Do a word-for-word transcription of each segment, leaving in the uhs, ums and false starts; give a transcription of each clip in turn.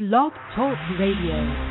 Blog Talk Radio.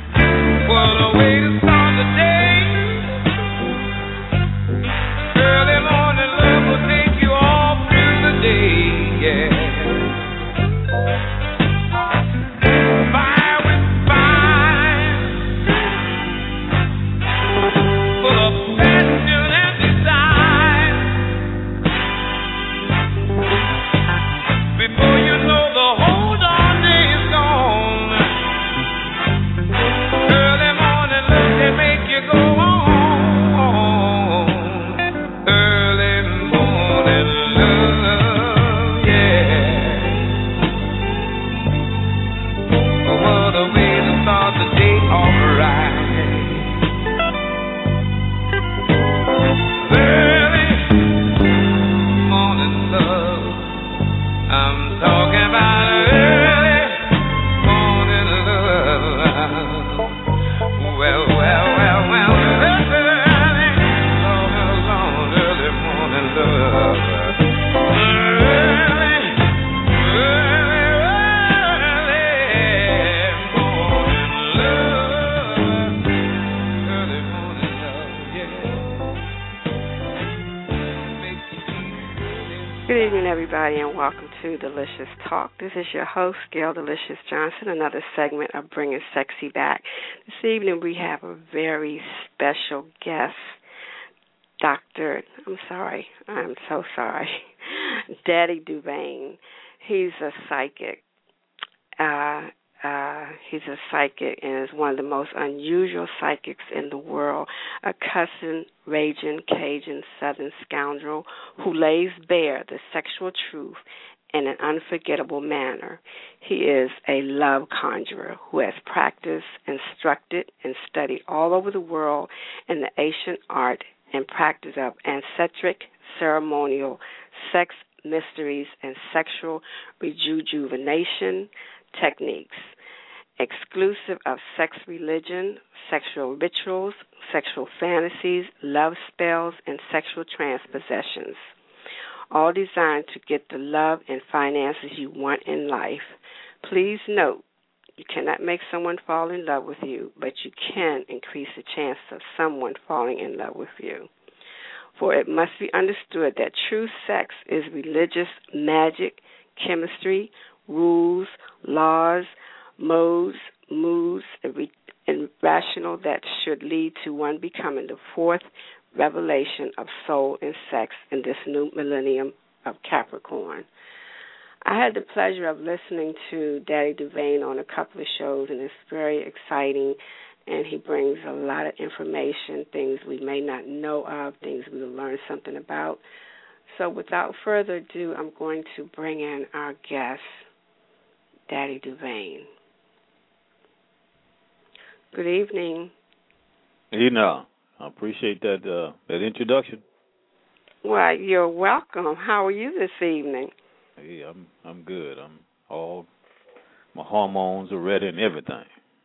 Early Good evening, everybody, and welcome to Delicious Talk. This is your host, Gail Delicious Johnson, another segment of Bringing Sexy Back. This evening we have a very special guest, Doctor I'm sorry, I'm so sorry, Daddy Duvane. He's a psychic. Uh, uh, he's a psychic and is one of the most unusual psychics in the world, a cussing, raging, Cajun Southern scoundrel who lays bare the sexual truth in an unforgettable manner. He is a love conjurer who has practiced, instructed, and studied all over the world in the ancient art and practice of ancestral, ceremonial, sex mysteries, and sexual rejuvenation techniques, exclusive of sex religion, sexual rituals, sexual fantasies, love spells, and sexual transpossessions, all designed to get the love and finances you want in life. Please note, you cannot make someone fall in love with you, but you can increase the chance of someone falling in love with you. For it must be understood that true sex is religious magic, chemistry, rules, laws, modes, moods, and, re- and rational that should lead to one becoming the fourth revelation of soul and sex in this new millennium of Capricorn. I had the pleasure of listening to Daddy Duvane on a couple of shows, and it's very exciting, and he brings a lot of information, things we may not know of, things we will learn something about. So without further ado, I'm going to bring in our guest, Daddy Duvane. Good evening. You know, I appreciate that uh, that introduction. Well, you're welcome. How are you this evening? Hey, I'm I'm good. I'm all my hormones are ready and everything.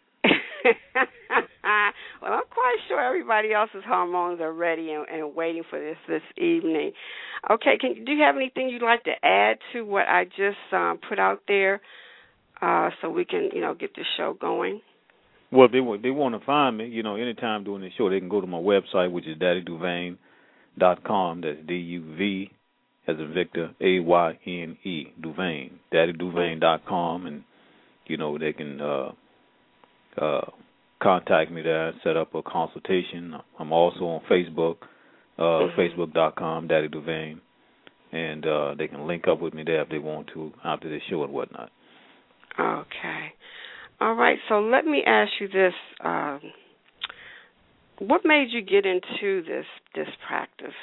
Well, I'm quite sure everybody else's hormones are ready and, and waiting for this this evening. Okay, can do you have anything you'd like to add to what I just um, put out there, uh, so we can you know get the show going? Well, if they they want to find me, you know, anytime during the show, they can go to my website, which is daddy duvane dot com. That's D U V as in Victor, A Y N E, Duvane, daddy duvane dot com, and, you know, they can uh, uh, contact me there and set up a consultation. I'm also on Facebook, uh, mm-hmm. facebook dot com, Daddy Duvane, and uh, they can link up with me there if they want to after the show and whatnot. Okay. All right, so let me ask you this. Um, what made you get into this this practice?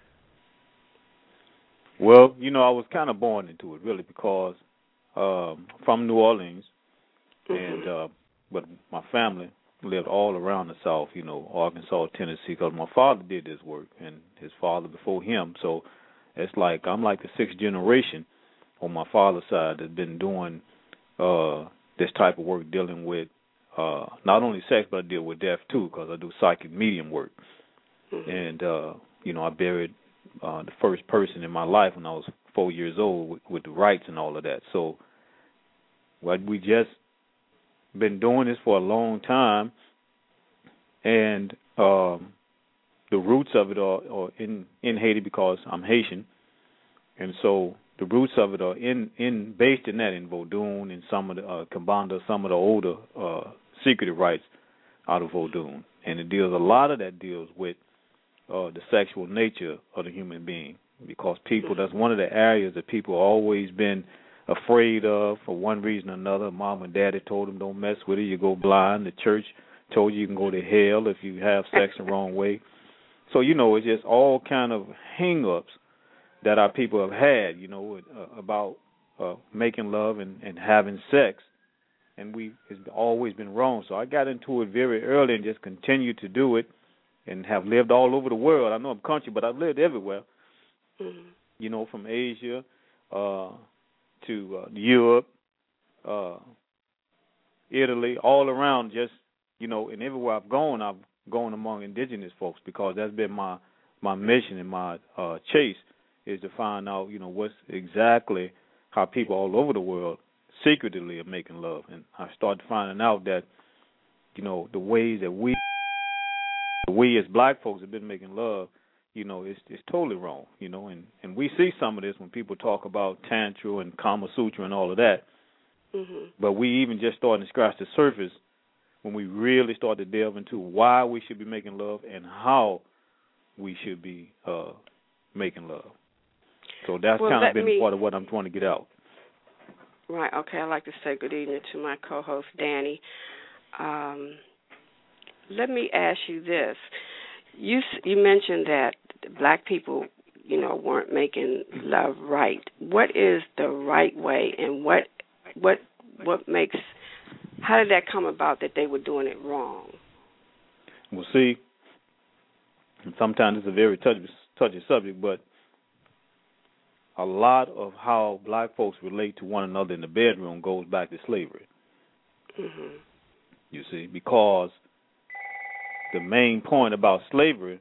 Well, you know, I was kind of born into it, really, because um, from New Orleans, mm-hmm. and uh, but my family lived all around the South, you know, Arkansas, Tennessee, because my father did this work, and his father before him. So it's like I'm like the sixth generation on my father's side that's been doing uh, this type of work, dealing with uh, not only sex, but I deal with death, too, because I do psychic medium work. Mm-hmm. And, uh, you know, I buried uh, the first person in my life when I was four years old with, with the rites and all of that. So well, we just been doing this for a long time, and um, the roots of it are, are in, in Haiti because I'm Haitian, and so the roots of it are in, in based in that, in Vodun and some of the uh, Kambanda, some of the older uh, secretive rites out of Vodun, and it deals a lot of that deals with uh, the sexual nature of the human being, because people that's one of the areas that people have always been afraid of for one reason or another. Mom and daddy told them don't mess with it, you go blind. The church told you you can go to hell if you have sex the wrong way. So, you know, it's just all kind of hang-ups that our people have had, you know, uh, about uh, making love and, and having sex, and we it's always been wrong. So I got into it very early and just continued to do it and have lived all over the world. I know I'm country, but I've lived everywhere, mm-hmm. you know, from Asia uh, to uh, Europe, uh, Italy, all around, just, you know, and everywhere I've gone, I've gone among indigenous folks, because that's been my, my mission and my uh, chase, is to find out, you know, what's exactly how people all over the world secretly are making love. And I started finding out that, you know, the ways that we, we as black folks have been making love, you know, it's it's totally wrong, you know, and, and we see some of this when people talk about Tantra and Kama Sutra and all of that. Mm-hmm. But we even just starting to scratch the surface when we really start to delve into why we should be making love and how we should be uh, making love. So that's well, kind of been me, part of what I'm trying to get out. Right, okay. I'd like to say good evening to my co-host, Danny. Um, let me ask you this. You you mentioned that black people, you know, weren't making love right. What is the right way, and what what what makes, how did that come about that they were doing it wrong? Well, see, sometimes it's a very touchy, touchy subject, but a lot of how black folks relate to one another in the bedroom goes back to slavery. Mm-hmm. You see, because the main point about slavery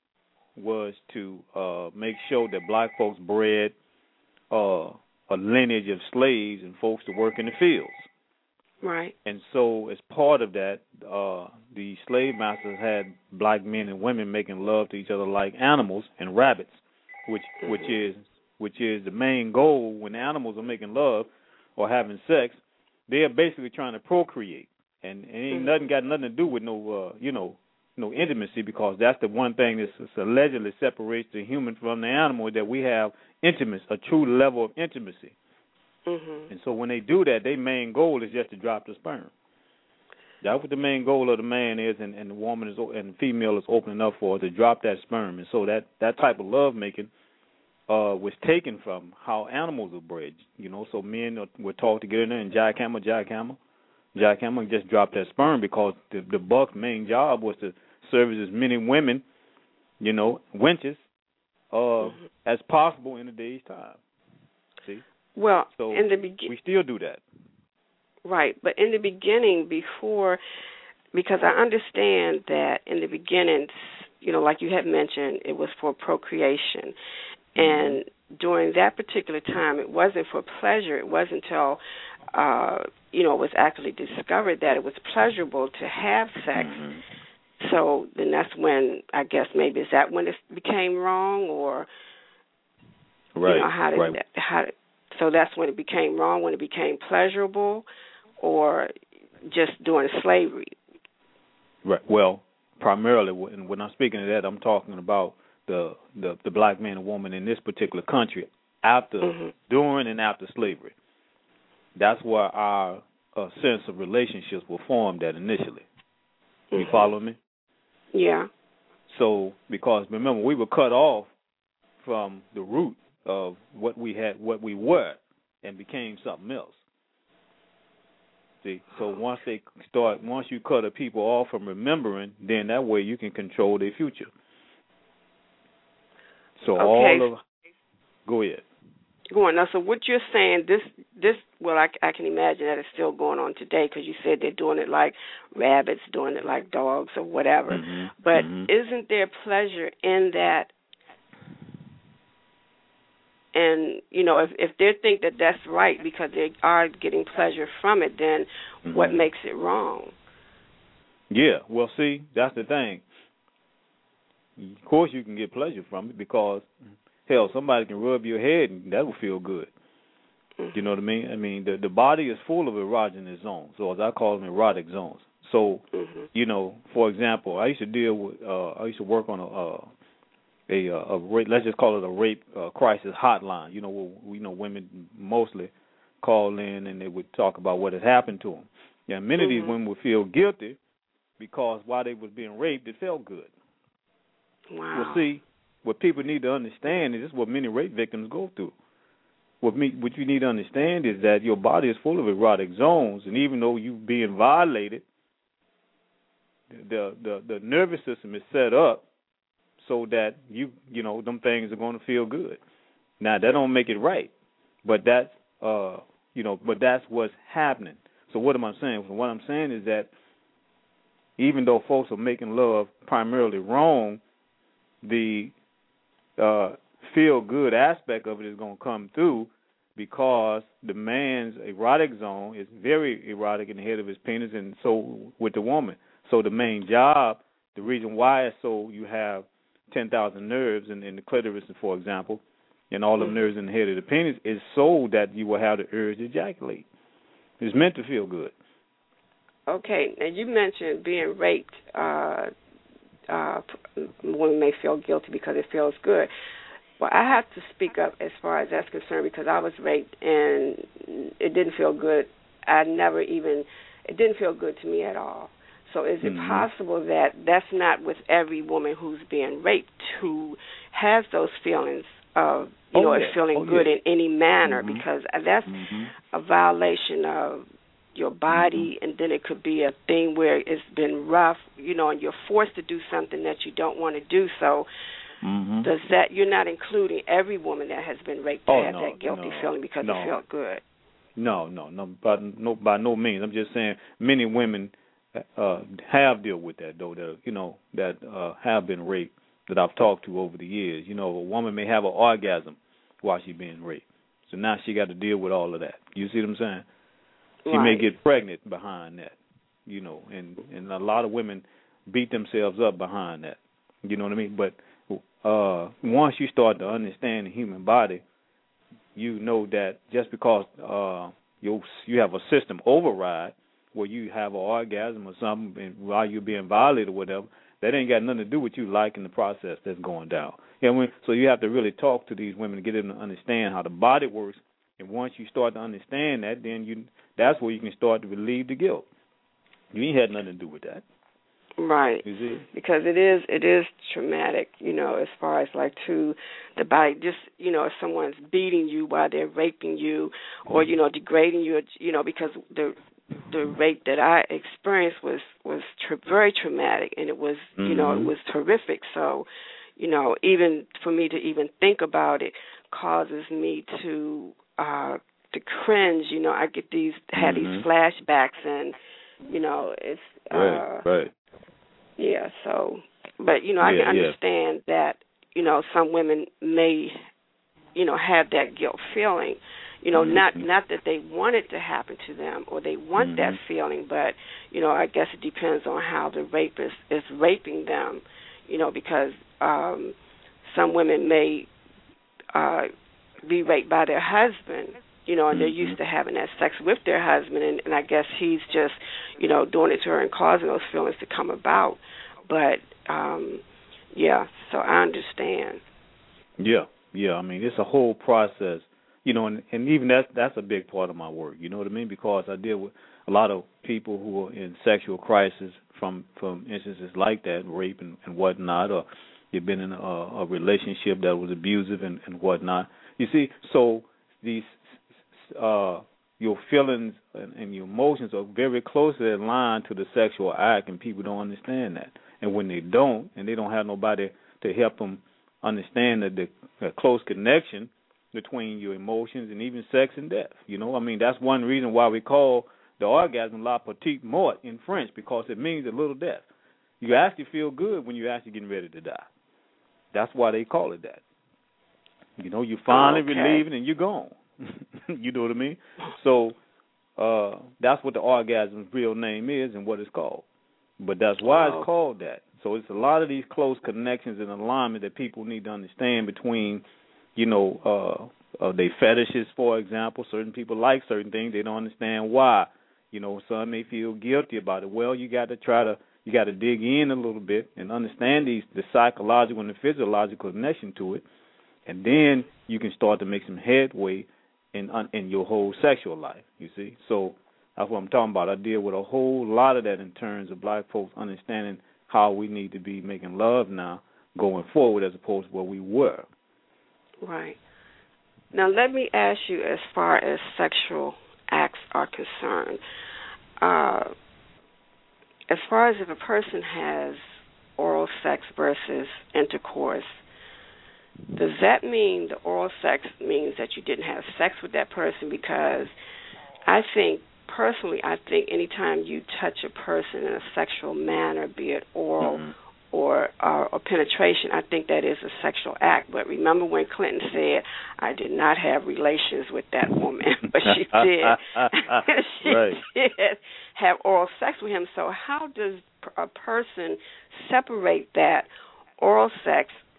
was to uh, make sure that black folks bred uh, a lineage of slaves and folks to work in the fields. Right. And so as part of that, uh, the slave masters had black men and women making love to each other like animals and rabbits, which mm-hmm. which is which is the main goal when animals are making love or having sex. They are basically trying to procreate, and, and ain't mm-hmm. nothing got nothing to do with no uh, you know no intimacy, because that's the one thing that allegedly separates the human from the animal, that we have intimacy, a true level of intimacy. Mm-hmm. And so when they do that, their main goal is just to drop the sperm. That's what the main goal of the man is, and, and the woman is and the female is opening up for, to drop that sperm. And so that, that type of love making uh, was taken from how animals are bred. You know, so men are, were taught to get in there and jackhammer, jackhammer, jackhammer, and just drop that sperm, because the, the buck's main job was to service as many women, you know, wenches, uh, mm-hmm. as possible in a day's time. See? Well, so in the be- we still do that. Right, but in the beginning, before, because I understand that in the beginning, you know, like you had mentioned, it was for procreation. Mm-hmm. And during that particular time, it wasn't for pleasure. It wasn't until, uh, you know, it was actually discovered that it was pleasurable to have sex. Mm-hmm. So then that's when, I guess, maybe, is that when it became wrong, or, right, you know, how did right. that, how did, so that's when it became wrong, when it became pleasurable, or just during slavery? Right. Well, primarily, when, when I'm speaking of that, I'm talking about the, the, the black man and woman in this particular country after, mm-hmm. during and after slavery. That's where our uh, sense of relationships were formed at initially. Mm-hmm. You follow me? Yeah. So, because remember, we were cut off from the root of what we had, what we were, and became something else. See, so once they start, once you cut a people off from remembering, then that way you can control their future. So okay. all of, go ahead. Go on. Now, so what you're saying, this, this, well, I, I can imagine that it's still going on today, because you said they're doing it like rabbits, doing it like dogs or whatever. Mm-hmm. But mm-hmm. isn't there pleasure in that? And, you know, if, if they think that that's right because they are getting pleasure from it, then mm-hmm. what makes it wrong? Yeah, well, see, that's the thing. Of course you can get pleasure from it, because, hell, somebody can rub your head and that will feel good. Mm-hmm. You know what I mean? I mean, the, the body is full of erogenous zones, or as I call them, erotic zones. So, mm-hmm. you know, for example, I used to deal with, uh, I used to work on a, uh, A, a rape, let's just call it a rape uh, crisis hotline. You know, we, you know, women mostly call in and they would talk about what had happened to them. Yeah, many mm-hmm. of these women would feel guilty because while they was being raped, it felt good. Wow. Well, see, what people need to understand is this is what many rape victims go through. What me, what you need to understand is that your body is full of erotic zones, and even though you're being violated, the the the nervous system is set up so that you you know them things are going to feel good. Now that don't make it right, but that's uh you know but that's what's happening. So what am I saying? What I'm saying is that even though folks are making love primarily wrong, the uh, feel good aspect of it is going to come through, because the man's erotic zone is very erotic in the head of his penis, and so with the woman. So the main job, the reason why it's so you have ten thousand nerves in, in the clitoris, for example, and all the mm-hmm. nerves in the head of the penis is so that you will have the urge to ejaculate. It's meant to feel good. Okay, now you mentioned being raped. Uh, uh, women may feel guilty because it feels good. Well, I have to speak up as far as that's concerned because I was raped and it didn't feel good. I never even, it didn't feel good to me at all. So is it mm-hmm. possible that that's not with every woman who's being raped who has those feelings of, you oh, know, yeah. feeling oh, good yeah. in any manner mm-hmm. because that's mm-hmm. a violation of your body, mm-hmm. and then it could be a thing where it's been rough, you know, and you're forced to do something that you don't want to do. So mm-hmm. does that, you're not including every woman that has been raped to oh, have no, that guilty no, feeling because no. it felt good? No, no, no, by no, by no means. I'm just saying many women uh, have dealt with that, though, that, you know, that uh, have been raped that I've talked to over the years. You know, a woman may have an orgasm while she's being raped. So now she got to deal with all of that. You see what I'm saying? She right. may get pregnant behind that, you know, and, and a lot of women beat themselves up behind that. You know what I mean? But uh, once you start to understand the human body, you know that just because uh, you you have a system override where you have an orgasm or something and while you're being violated or whatever, that ain't got nothing to do with you liking the process that's going down. You know what I mean? So you have to really talk to these women to get them to understand how the body works. And once you start to understand that, then you that's where you can start to relieve the guilt. You ain't had nothing to do with that. Right. You see? Because it is it is traumatic, you know, as far as like to the body, just, you know, if someone's beating you while they're raping you or, you know, degrading you, you know, because the the rape that I experienced was, was tra- very traumatic and it was, mm-hmm. you know, it was horrific. So, you know, even for me to even think about it causes me to uh, to cringe. You know, I get these, had mm-hmm. these flashbacks and, you know, it's... Right, uh, right. Yeah, so, but, you know, I yeah, can understand yeah. that, you know, some women may, you know, have that guilt feeling, you know, mm-hmm. not not that they want it to happen to them or they want mm-hmm. that feeling, but, you know, I guess it depends on how the rapist is raping them, you know, because um, some women may uh, be raped by their husband, you know, and they're used to having that sex with their husband, and, and I guess he's just, you know, doing it to her and causing those feelings to come about. But, um, yeah, so I understand. Yeah, yeah. I mean, it's a whole process, you know, and, and even that's, that's a big part of my work, you know what I mean? Because I deal with a lot of people who are in sexual crisis from, from instances like that, rape and, and whatnot, or you've been in a, a relationship that was abusive and, and whatnot. You see, so these Uh, your feelings and, and your emotions are very closely aligned to the sexual act, and people don't understand that. And when they don't, and they don't have nobody to help them understand the, the, the close connection between your emotions and even sex and death, you know, I mean, that's one reason why we call the orgasm la petite mort in French, because it means a little death. You actually feel good when you're actually getting ready to die. That's why they call it that. You know, you're finally okay. relieving and you're gone. You know what I mean? So uh, that's what the orgasm's real name is and what it's called. But that's why wow. it's called that. So it's a lot of these close connections and alignment that people need to understand between, you know, uh, uh, their fetishes, for example. Certain people like certain things. They don't understand why. You know, some may feel guilty about it. Well, you got to try to, you got to dig in a little bit and understand these the psychological and the physiological connection to it. And then you can start to make some headway in in your whole sexual life, you see. So that's what I'm talking about. I deal with a whole lot of that in terms of black folks understanding how we need to be making love now going forward as opposed to where we were. Right. Now let me ask you, as far as sexual acts are concerned, uh, as far as if a person has oral sex versus intercourse, does that mean the oral sex means that you didn't have sex with that person? Because I think, personally, I think anytime you touch a person in a sexual manner, be it oral mm-hmm. or, or or penetration, I think that is a sexual act. But remember when Clinton said, I did not have relations with that woman, but she did. she right. did have oral sex with him. So how does a person separate that oral sex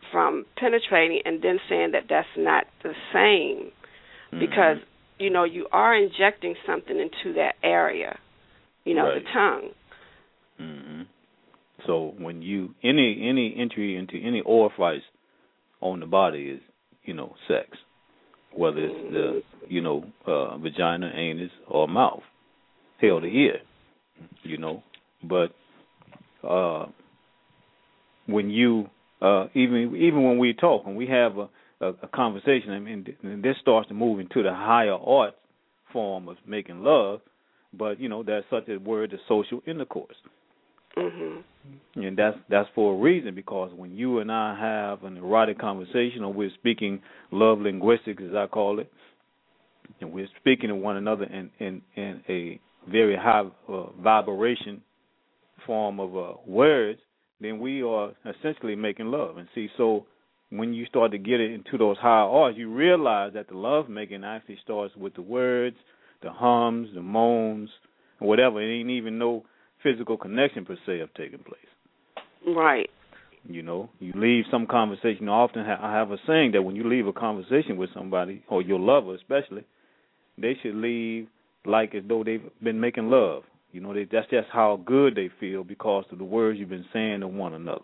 from penetrating and then saying that that's not the same, mm-hmm. because, you know, you are injecting something into that area, you know, right. the tongue. Mm-hmm. So when you, any any entry into any orifice on the body is, you know, sex, whether it's mm-hmm. the, you know, uh, vagina, anus, or mouth, hell, the ear, you know. But uh, when you, uh, even even when we talk, when we have a, a, a conversation, I mean, and this starts to move into the higher art form of making love, but, you know, there's such a word as social intercourse. Mm-hmm. And that's that's for a reason, because when you and I have an erotic conversation, or we're speaking love linguistics, as I call it, and we're speaking to one another in, in, in a very high uh, vibration form of uh, words, then we are essentially making love. And see, so when you start to get it into those higher arts, you realize that the love making actually starts with the words, the hums, the moans, or whatever. It ain't even no physical connection per se of taking place. Right. You know, you leave some conversation. You know, often ha- I have a saying that when you leave a conversation with somebody, or your lover especially, they should leave like as though they've been making love. You know, they, that's just how good they feel because of the words you've been saying to one another.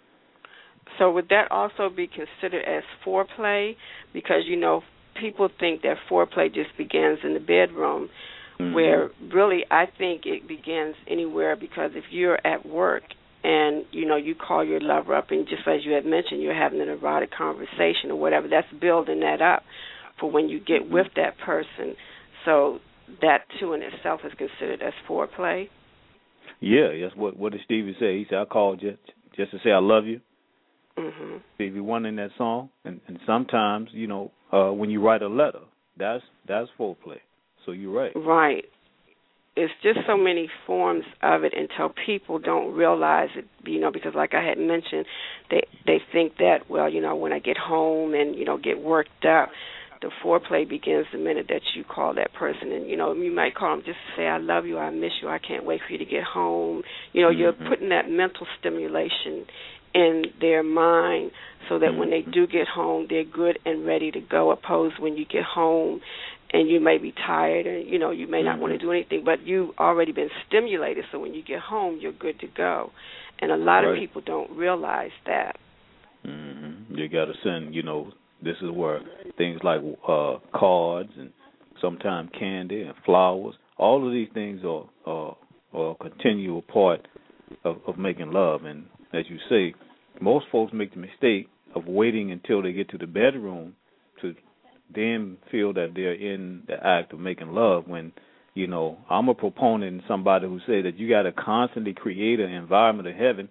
So would that also be considered as foreplay? Because, you know, people think that foreplay just begins in the bedroom, mm-hmm. where really I think it begins anywhere, because if you're at work and, you know, you call your lover up and just as you had mentioned, you're having an erotic conversation or whatever, that's building that up for when you get mm-hmm. with that person. So that, too, in itself is considered as foreplay? Yeah, that's what, what did Stevie say? He said, I called just, just to say I love you. Mm-hmm. Stevie Wonder in that song. And, and sometimes, you know, uh, when you write a letter, that's that's foreplay. So you're right. Right. It's just so many forms of it until people don't realize it, you know, because like I had mentioned, they they think that, well, you know, when I get home and, you know, get worked up, the foreplay begins the minute that you call that person. And, you know, you might call them just to say, I love you, I miss you, I can't wait for you to get home. You know, mm-hmm. you're putting that mental stimulation in their mind so that mm-hmm. when they do get home, they're good and ready to go, opposed when you get home and you may be tired and, you know, you may not mm-hmm. want to do anything, but you've already been stimulated, so when you get home, you're good to go. And a lot right. of people don't realize that. Mm-hmm. You got to send, you know, this is where things like uh, cards and sometimes candy and flowers, all of these things are, are, are a continual part of, of making love. And as you say, most folks make the mistake of waiting until they get to the bedroom to then feel that they're in the act of making love, when, you know, I'm a proponent and somebody who say that you got to constantly create an environment of heaven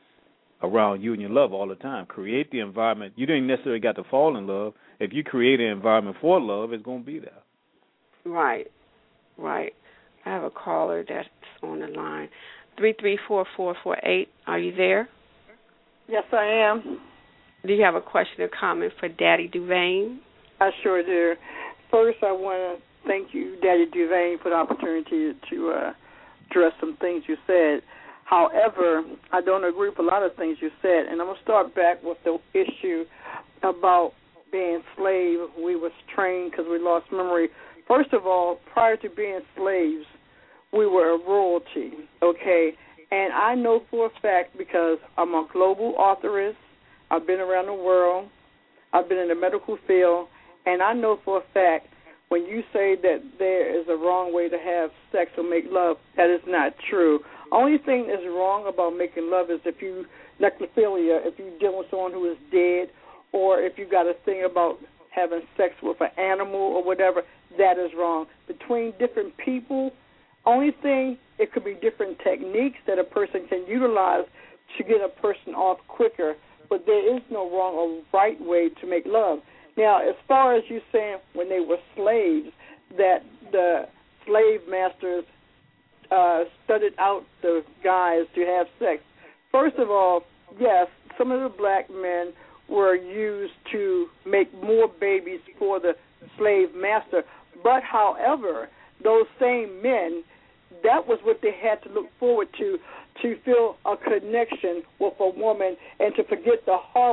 around you and your love all the time. Create the environment. You didn't necessarily got to fall in love. If you create an environment for love, it's going to be there. Right, right. I have a caller that's on the line. three three four, four four eight. Are you there? Yes, I am. Do you have a question or comment for Daddy Duvain? I sure do. First, I want to thank you, Daddy Duvain, for the opportunity to uh, address some things you said. However, I don't agree with a lot of things you said, and I'm going to start back with the issue about being slave. We was trained because we lost memory. First of all, prior to being slaves, we were a royalty, okay? And I know for a fact, because I'm a global authoress, I've been around the world, I've been in the medical field, and I know for a fact when you say that there is a wrong way to have sex or make love, that is not true. Only thing that's wrong about making love is if you, necrophilia, if you're dealing with someone who is dead, or if you got a thing about having sex with an animal or whatever, that is wrong. Between different people, only thing, it could be different techniques that a person can utilize to get a person off quicker, but there is no wrong or right way to make love. Now, as far as you saying when they were slaves, that the slave masters uh, studied out the guys to have sex. First of all, yes, some of the black men were used to make more babies for the slave master, but however, those same men, that was what they had to look forward to, to feel a connection with a woman and to forget the horrors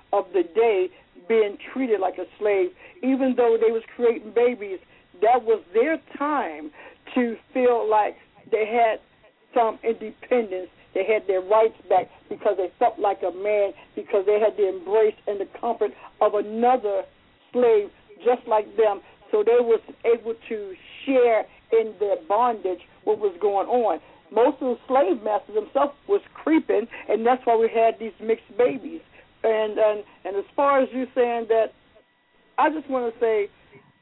of the day being treated like a slave, even though they was creating babies. That was their time to feel like they had some independence. They had their rights back because they felt like a man, because they had the embrace and the comfort of another slave just like them. So they was able to share in their bondage what was going on. Most of the slave masters themselves was creeping, and that's why we had these mixed babies. And and, and as far as you saying that, I just want to say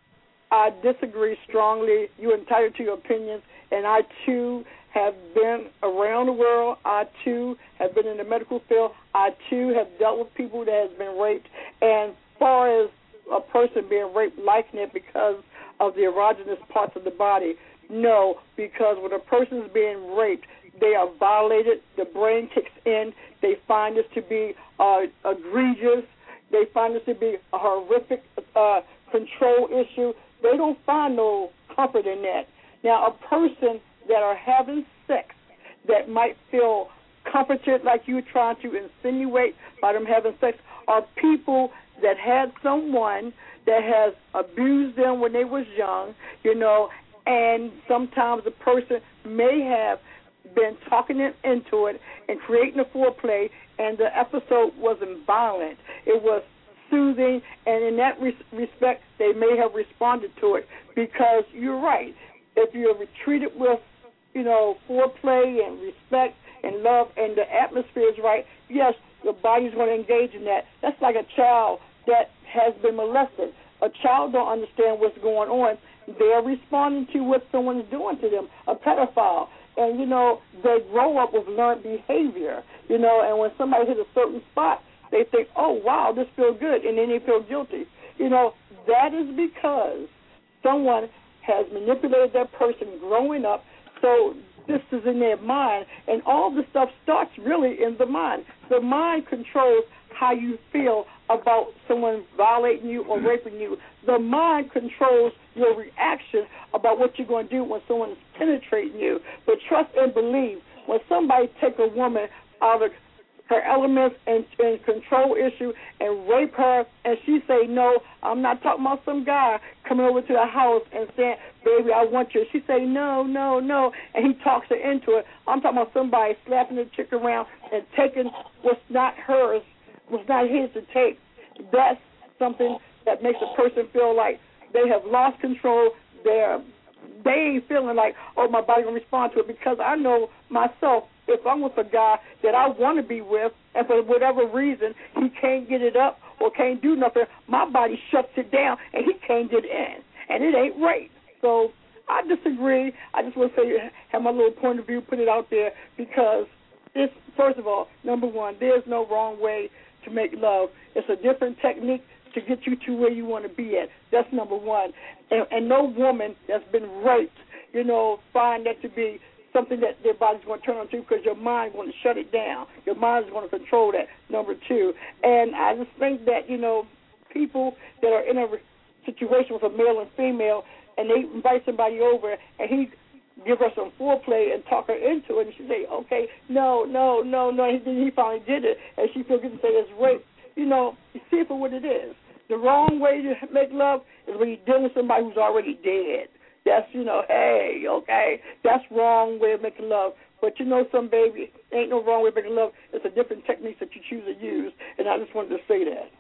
I disagree strongly. You're entitled to your opinions, and I, too, have been around the world. I, too, have been in the medical field. I, too, have dealt with people that has been raped. And as far as a person being raped, liking it because of the erogenous parts of the body, no, because when a person is being raped, they are violated. The brain kicks in. They find this to be uh, egregious. They find this to be a horrific uh, control issue. They don't find no comfort in that. Now, a person that are having sex that might feel comforted, like you're trying to insinuate by them having sex, are people that had someone that has abused them when they was young, you know, and sometimes the person may have been talking them into it and creating a foreplay, and the episode wasn't violent. It was soothing, and in that res- respect, they may have responded to it, because you're right. If you're treated with, you know, foreplay and respect and love, and the atmosphere is right, yes, your body's going to engage in that. That's like a child that has been molested. A child don't understand what's going on. They're responding to what someone's doing to them, a pedophile. And, you know, they grow up with learned behavior, you know, and when somebody hits a certain spot, they think, oh, wow, this feels good, and then they feel guilty. You know, that is because someone has manipulated that person growing up, so this is in their mind, and all the stuff starts really in the mind. The mind controls how you feel about someone violating you or raping you. The mind controls your reaction about what you're going to do when someone is penetrating you. But trust and believe, when somebody takes a woman out of her elements and, and control issue and rape her, and she say, no, I'm not talking about some guy coming over to the house and saying, baby, I want you. She say, no, no, no, and he talks her into it. I'm talking about somebody slapping the chick around and taking what's not hers, what's not his to take. That's something that makes a person feel like they have lost control. They're, they ain't feeling like, oh, my body going to respond to it, because I know myself, if I'm with a guy that I want to be with, and for whatever reason he can't get it up or can't do nothing, my body shuts it down and he can't get in, and it ain't right. So I disagree. I just want to say, have my little point of view, put it out there, because it's, first of all, number one, there's no wrong way to make love. It's a different technique to get you to where you want to be at. That's number one. And, and no woman that's been raped, you know, find that to be something that their body's going to turn on to, because your mind's going to shut it down. Your mind's going to control that, number two. And I just think that, you know, people that are in a situation with a male and female, and they invite somebody over, and he give her some foreplay and talk her into it, and she say, okay, no, no, no, no, and then he finally did it, and she feels good to say it's rape. You know, you see it for what it is. The wrong way to make love is when you're dealing with somebody who's already dead. That's, you know, hey, okay, that's wrong way of making love. But you know, some baby, ain't no wrong way of making love. It's a different technique that you choose to use, and I just wanted to say that.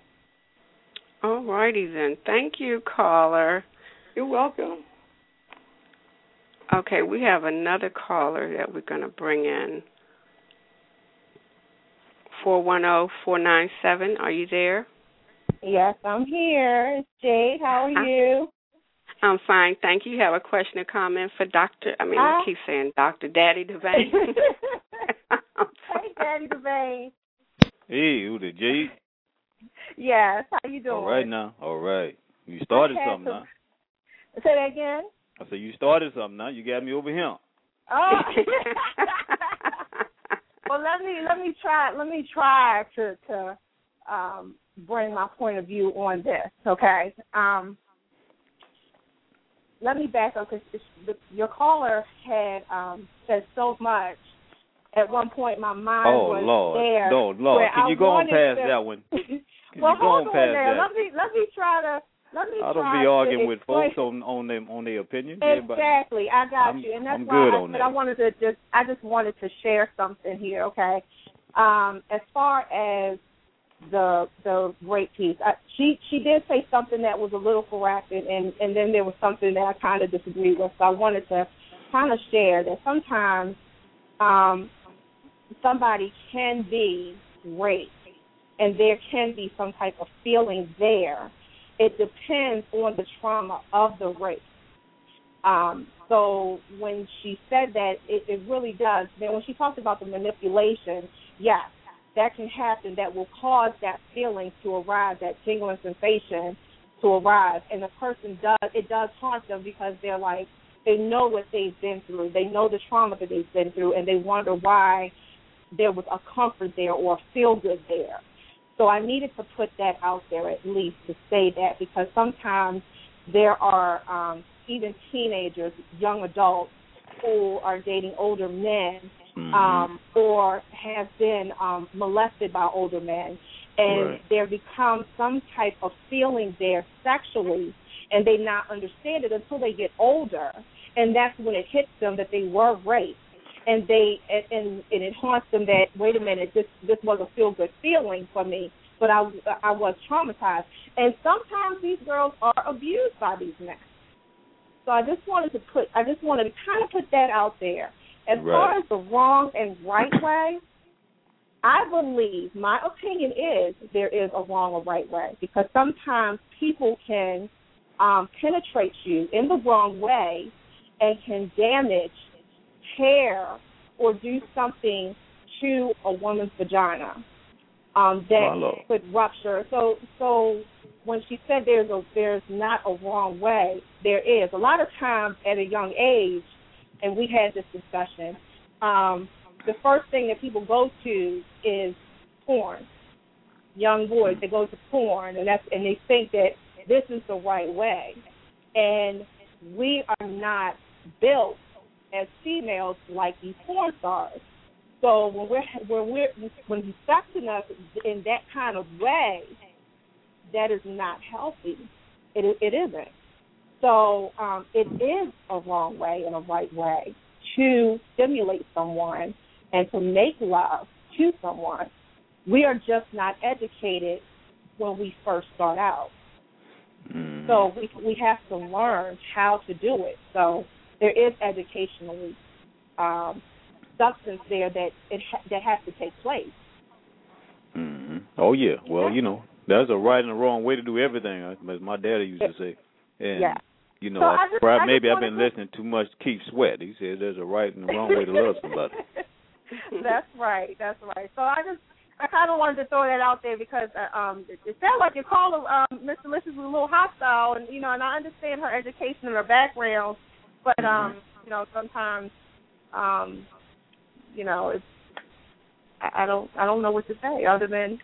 All righty then. Thank you, caller. You're welcome. Okay, we have another caller that we're going to bring in. four one zero, four nine seven, are you there? Yes, I'm here. Jade, how are you? I'm fine, thank you. You have a question or comment for Doctor I mean, I I keep saying Doctor Daddy Devane. Hey, Daddy Devane. Hey, who the Jade? Yes, how you doing? All right now, all right. You started Okay, something so, now. Say that again? I said, you started something now. You got me over here. Oh. Well, let me let me try let me try to to um, bring my point of view on this. Okay. Um, let me back up, because your caller had um, said so much. At one point, my mind oh, was Lord. there. Oh, Lord. Can I you go on past to, that one? Can well, you hold going on past there. that. Let me let me try to let me. I don't try be arguing to with explain. folks on on them on their opinion. Exactly, I got I'm, you, and that's I'm why good I on said that. I wanted to just I just wanted to share something here. Okay, um, as far as the the rape piece, I, she she did say something that was a little correct, and and, and then there was something that I kind of disagreed with. So I wanted to kind of share that sometimes um, somebody can be raped, and there can be some type of feeling there. It depends on the trauma of the rape. Um, so when she said that, it, it really does. Then when she talked about the manipulation, yes, that can happen. That will cause that feeling to arise, that tingling sensation to arise, and the person does. It does haunt them because they're like they know what they've been through. They know the trauma that they've been through, and they wonder why there was a comfort there or a feel good there. So I needed to put that out there at least to say that, because sometimes there are um, even teenagers, young adults, who are dating older men mm-hmm. um, or have been um, molested by older men, and right. there becomes some type of feeling there sexually, and they not understand it until they get older, and that's when it hits them that they were raped. And they and, and it haunts them that, wait a minute, this this was a feel good feeling for me, but I I was traumatized. And sometimes these girls are abused by these men. So I just wanted to put I just wanted to kind of put that out there. As right. far as the wrong and right way, I believe my opinion is there is a wrong or right way, because sometimes people can um, penetrate you in the wrong way and can damage, tear, or do something to a woman's vagina um, that Hello. could rupture. So, so when she said there's a there's not a wrong way, there is. A lot of times at a young age, and we had this discussion, um, the first thing that people go to is porn. Young boys, they go to porn, and that's and they think that this is the right way. And we are not built as females like these porn stars. So when we're when we're when he's sexing us in that kind of way, that is not healthy. It it isn't. So um, it is a wrong way and a right way to stimulate someone and to make love to someone. We are just not educated when we first start out. Mm. So we we have to learn how to do it. So there is educational um, substance there that it ha- that has to take place. Mm-hmm. Oh yeah. Well, yeah. you know, there's a right and a wrong way to do everything, as my daddy used to say. And yeah. you know, so I, I just, perhaps I maybe I've been to... listening too much to Keith Sweat. He said there's a right and a wrong way to love somebody. That's right. That's right. So I just I kind of wanted to throw that out there because uh, um, it, it sounds like your caller, um, Miss Delicious, was a little hostile, and you know, and I understand her education and her background, but um, you know, sometimes, um, you know, it's I, I don't I don't know what to say other than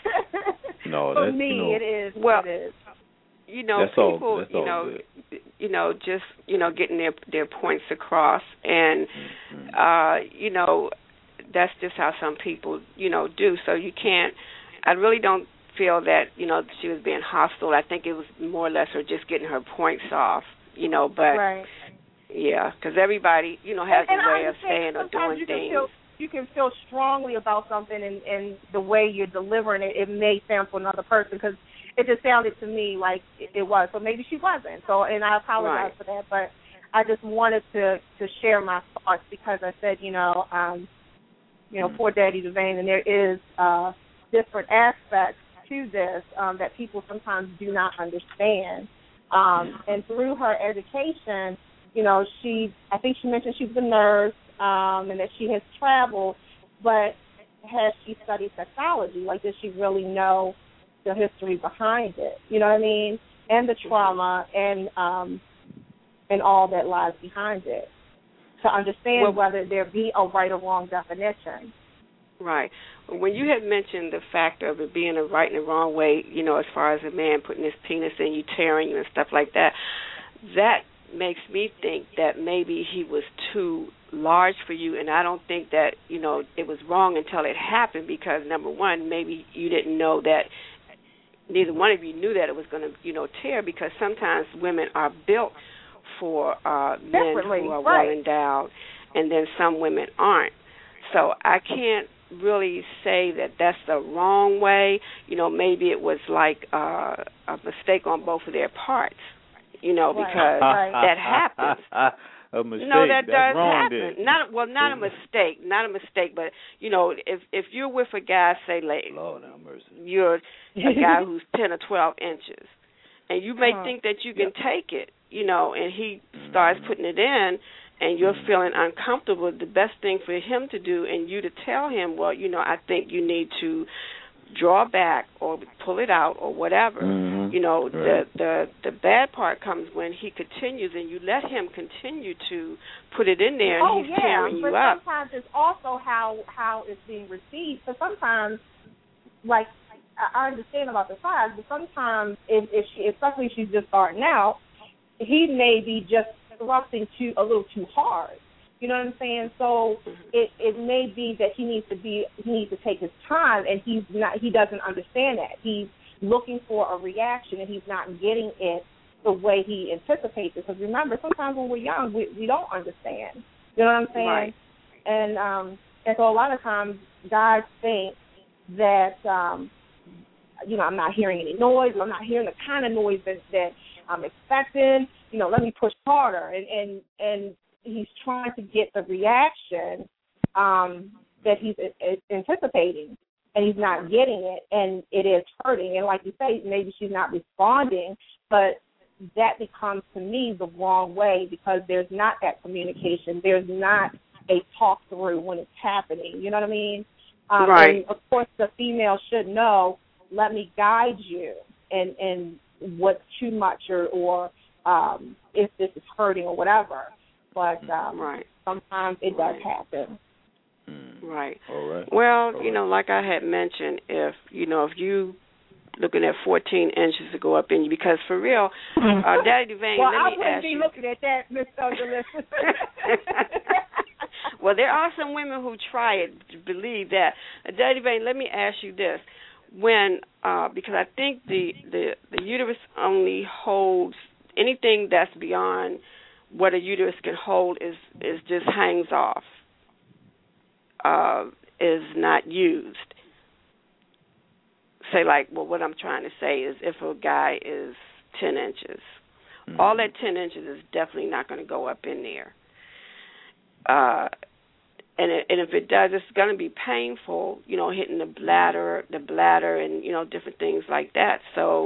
no, for that's, me you know, it is well, it is. You know, that's people, all, that's you all know, good. you know, just you know, getting their their points across, and mm-hmm. uh, you know, that's just how some people, you know, do. So you can't. I really don't feel that you know she was being hostile. I think it was more or less her just getting her points off, you know. But right. yeah, because everybody, you know, has and, a and way of saying or doing you things. Can feel, you can feel strongly about something, and, and the way you're delivering it, it may sound for another person because it just sounded to me like it, it was. So maybe she wasn't. So, and I apologize right. for that, but I just wanted to, to share my thoughts because I said, you know, um, you know, for Daddy Devane, and there is uh, different aspects to this um, that people sometimes do not understand. Um, and through her education, you know, she, I think she mentioned she was a nurse um, and that she has traveled, but has she studied sexology? Like, does she really know the history behind it? You know what I mean? And the trauma and um, and all that lies behind it to understand well, whether there be a right or wrong definition. Right. When you had mentioned the fact of it being a right and a wrong way, you know, as far as a man putting his penis in you, tearing you and stuff like that, that makes me think that maybe he was too large for you, and I don't think that, you know, it was wrong until it happened because, number one, maybe you didn't know that neither one of you knew that it was going to, you know, tear, because sometimes women are built for uh, men who are right. well endowed, and then some women aren't. So I can't really say that that's the wrong way. You know, maybe it was like uh, a mistake on both of their parts, you know, right. because right. that happens. A mistake. No, that That's does wrong, happen. then. Not well, not a mistake, not a mistake, but you know, if if you're with a guy, say, like, Lord have mercy, you're a guy who's ten or twelve inches, and you may uh-huh. think that you can yep. take it, you know, and he starts putting it in, and you're mm-hmm. feeling uncomfortable. The best thing for him to do, and you to tell him, well, you know, I think you need to draw back or pull it out or whatever. Mm-hmm. You know, right. the the the bad part comes when he continues, and you let him continue to put it in there, and oh, he's yeah, tearing you but up. sometimes it's also how how it's being received. So sometimes, like, I understand about the size, but sometimes if, if she, especially if she's just starting out, he may be just thrusting too a little too hard. You know what I'm saying? So it it may be that he needs to be he needs to take his time, and he's not he doesn't understand that. He's looking for a reaction, and he's not getting it the way he anticipates it. Because remember, sometimes when we're young, we we don't understand. You know what I'm saying? Right. And um and so a lot of times guys think that um you know, I'm not hearing any noise, I'm not hearing the kind of noise that that I'm expecting. You know, let me push harder, and and and he's trying to get the reaction um, that he's a- anticipating, and he's not getting it, and it is hurting. And like you say, maybe she's not responding, but that becomes, to me, the wrong way, because there's not that communication. There's not a talk through when it's happening. You know what I mean? Um, right. And, of course, the female should know, let me guide you, and, and what's too much, or, or um, if this is hurting or whatever. But um, right. sometimes it does right. happen. Right. All right. Well, All you know, like I had mentioned, if you know, if you looking at fourteen inches to go up in you, because for real, uh, Daddy Devane, well, let I me wouldn't ask be you. looking at that, Miss Douglas. Well, there are some women who try it, believe that. Uh, Daddy Devane, let me ask you this: when, uh, because I think the, the the uterus only holds anything that's beyond what a uterus can hold is is just hangs off, uh, is not used. Say like, well, what I'm trying to say is, if a guy is ten inches, mm-hmm. all that ten inches is definitely not going to go up in there. Uh, and it, and if it does, it's going to be painful, you know, hitting the bladder, the bladder, and you know, different things like that. So,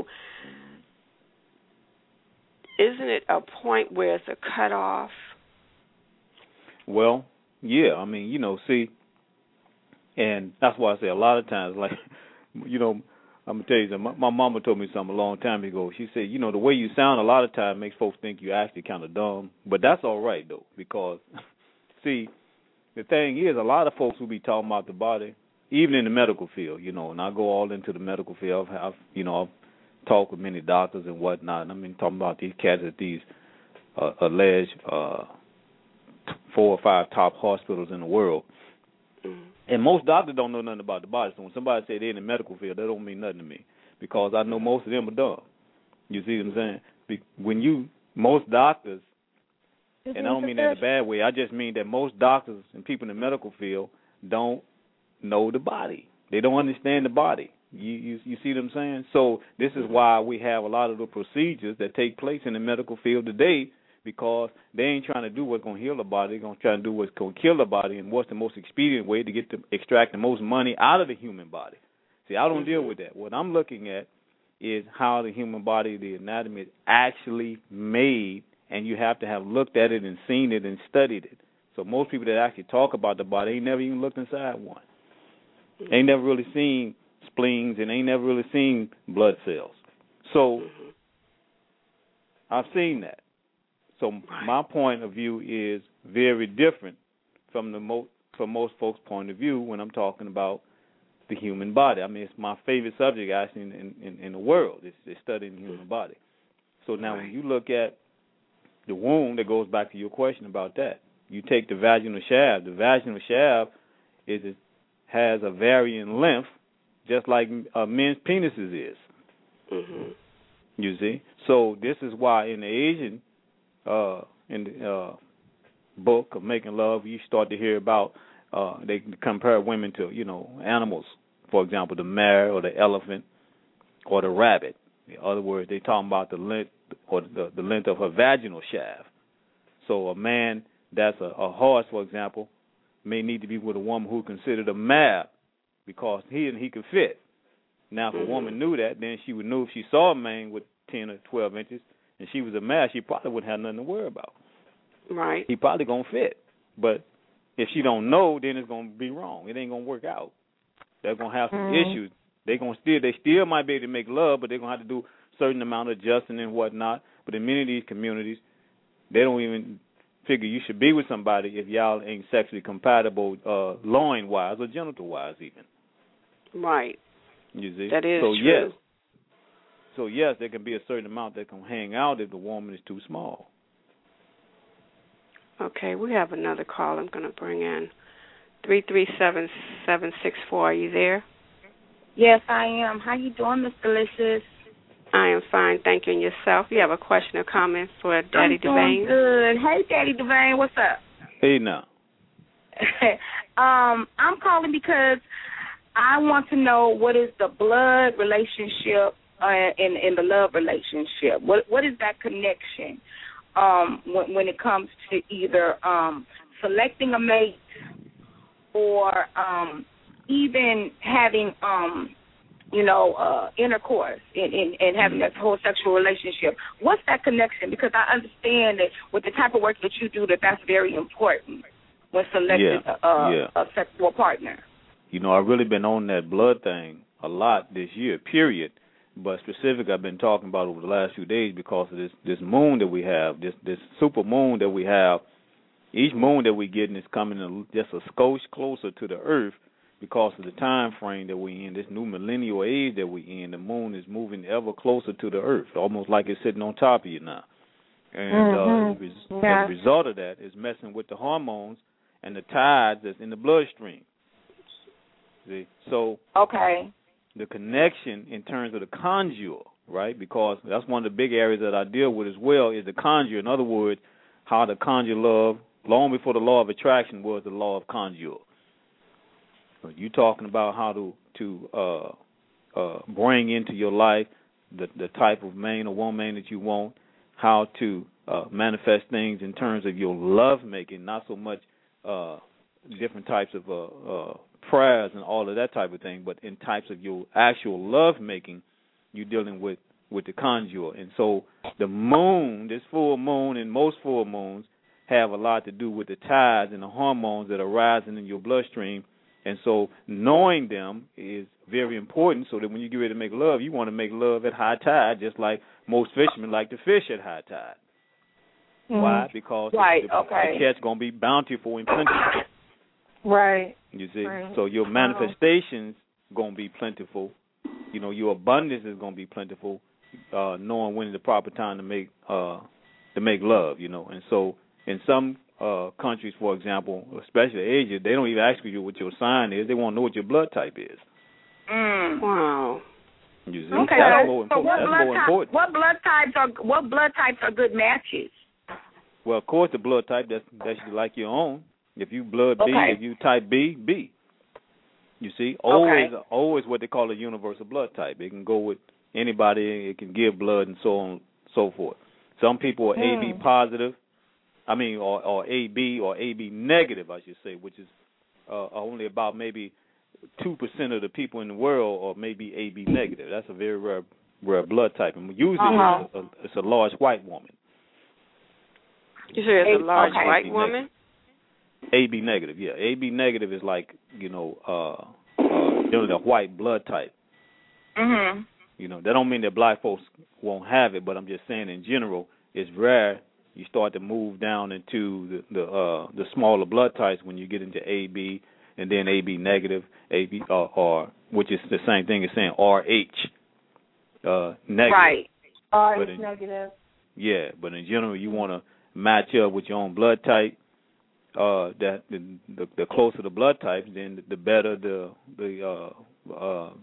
isn't it a point where it's a cutoff? Well, yeah. I mean, you know, see, and that's why I say a lot of times, like, you know, I'm gonna tell you something. My, my mama told me something a long time ago. She said, you know, the way you sound a lot of times makes folks think you're actually kind of dumb, but that's all right though, because see, the thing is, a lot of folks will be talking about the body, even in the medical field, you know, and I go all into the medical field. I've, I've you know, I've talked with many doctors and whatnot, and I mean, talking about these cats at these uh, alleged uh, four or five top hospitals in the world. And most doctors don't know nothing about the body. So when somebody say they're in the medical field, that don't mean nothing to me, because I know most of them are dumb. You see what I'm saying? Be- when you, most doctors, and I don't mean that in a bad way, I just mean that most doctors and people in the medical field don't know the body. They don't understand the body. You, you you see what I'm saying? So this is why we have a lot of the procedures that take place in the medical field today, because they ain't trying to do what's going to heal the body. They're going to try to do what's going to kill the body, and what's the most expedient way to get to extract the most money out of the human body. See, I don't mm-hmm. deal with that. What I'm looking at is how the human body, the anatomy, is actually made, and you have to have looked at it and seen it and studied it. So most people that actually talk about the body ain't never even looked inside one. Mm-hmm. Ain't never really seen spleens, and ain't never really seen blood cells. So mm-hmm. I've seen that. So my point of view is very different from the mo- from most folks' point of view when I'm talking about the human body. I mean, it's my favorite subject actually in, in, in the world. It's, it's studying the human body. So now right. when you look at the womb, that goes back to your question about that. You take the vaginal shaft. The vaginal shaft is has a varying length, just like uh, men's penises is. Mhm. You see? So this is why in the Asian uh in the uh book of Making Love, you start to hear about uh they compare women to, you know, animals. For example, the mare or the elephant or the rabbit. In other words, they talking about the length or the, the length of her vaginal shaft. So a man that's a, a horse, for example, may need to be with a woman who considered a mare because he and he could fit. Now, if mm-hmm. a woman knew that, then she would know if she saw a man with ten or twelve inches and she was a mare, she probably wouldn't have nothing to worry about. Right. He probably gonna fit. But if she don't know, then it's gonna be wrong. It ain't gonna work out. They're gonna have some mm. issues. They gonna still they still might be able to make love, but they're gonna have to do a certain amount of adjusting and whatnot. But in many of these communities, they don't even figure you should be with somebody if y'all ain't sexually compatible, uh, loin wise or genital wise even. Right. You see? That is so true. yes. So yes, there can be a certain amount that can hang out if the woman is too small. Okay, we have another call I'm gonna bring in. Three three seven seven six four, are you there? Yes, I am. How you doing, Miss Delicious? I am fine, thank you. And yourself? You have a question or comment for Daddy I'm doing Devane? good. Hey, Daddy Devane, what's up? Hey, now. um, I'm calling because I want to know what is the blood relationship uh, in in the love relationship. What what is that connection um, when when it comes to either um, selecting a mate or um, even having um, you know, uh, intercourse and, and, and having that whole sexual relationship. What's that connection? Because I understand that with the type of work that you do, that that's very important when selecting yeah. a, a, yeah. a sexual partner. You know, I've really been on that blood thing a lot this year, period. But specifically, I've been talking about over the last few days because of this, this moon that we have, this this super moon that we have. Each moon that we're getting is coming a, just a skosh closer to the Earth. Because of the time frame that we're in, this new millennial age that we're in, the moon is moving ever closer to the Earth, almost like it's sitting on top of you now. And mm-hmm. uh, as, a, yeah. as a result of that, it's messing with the hormones and the tides that's in the bloodstream. See? So okay, the connection in terms of the conjure, right? Because that's one of the big areas that I deal with as well is the conjure. In other words, how to conjure love. Long before the law of attraction was the law of conjure. You talking about how to to uh, uh, bring into your life the the type of man or woman that you want, how to uh, manifest things in terms of your love making, not so much uh, different types of uh, uh, prayers and all of that type of thing, but in types of your actual love making, you're dealing with with the conjure. And so the moon, this full moon, and most full moons have a lot to do with the tides and the hormones that are rising in your bloodstream. And so knowing them is very important so that when you get ready to make love, you want to make love at high tide, just like most fishermen like to fish at high tide. Mm-hmm. Why? Because right, the, okay. the catch going to be bountiful and plentiful. Right. You see? Right. So your manifestations going to be plentiful. You know, your abundance is going to be plentiful, uh, knowing when is the proper time to make uh, to make love, you know. And so in some Uh, countries, for example, especially Asia, they don't even ask you what your sign is. They want to know what your blood type is. Mm. Wow. You see? Okay. That's So, more so important. what That's blood more type, important. What blood types are what blood types are good matches? Well, of course, the blood type that's that's like your own. If you blood B, okay. if you type B, B. You see, always okay. always what they call a universal blood type. It can go with anybody. It can give blood and so on and so forth. Some people are mm. A B positive. I mean, or, or A B or A B negative, I should say, which is uh, only about maybe two percent of the people in the world are maybe A B negative. That's a very rare, rare blood type. And usually uh-huh. it's, a, it's a large white woman. You say it's a large okay. white woman? A B negative, yeah. A B negative is like, you know, uh, uh, generally a white blood type. Mm-hmm. You know, that don't mean that black folks won't have it, but I'm just saying in general, it's rare. You start to move down into the the, uh, the smaller blood types when you get into A B and then A B negative, A B uh, or which is the same thing as saying R H uh, negative. Right. R H negative. Yeah, but in general, you want to match up with your own blood type. Uh, that the, the the closer the blood types, then the better the the uh, uh,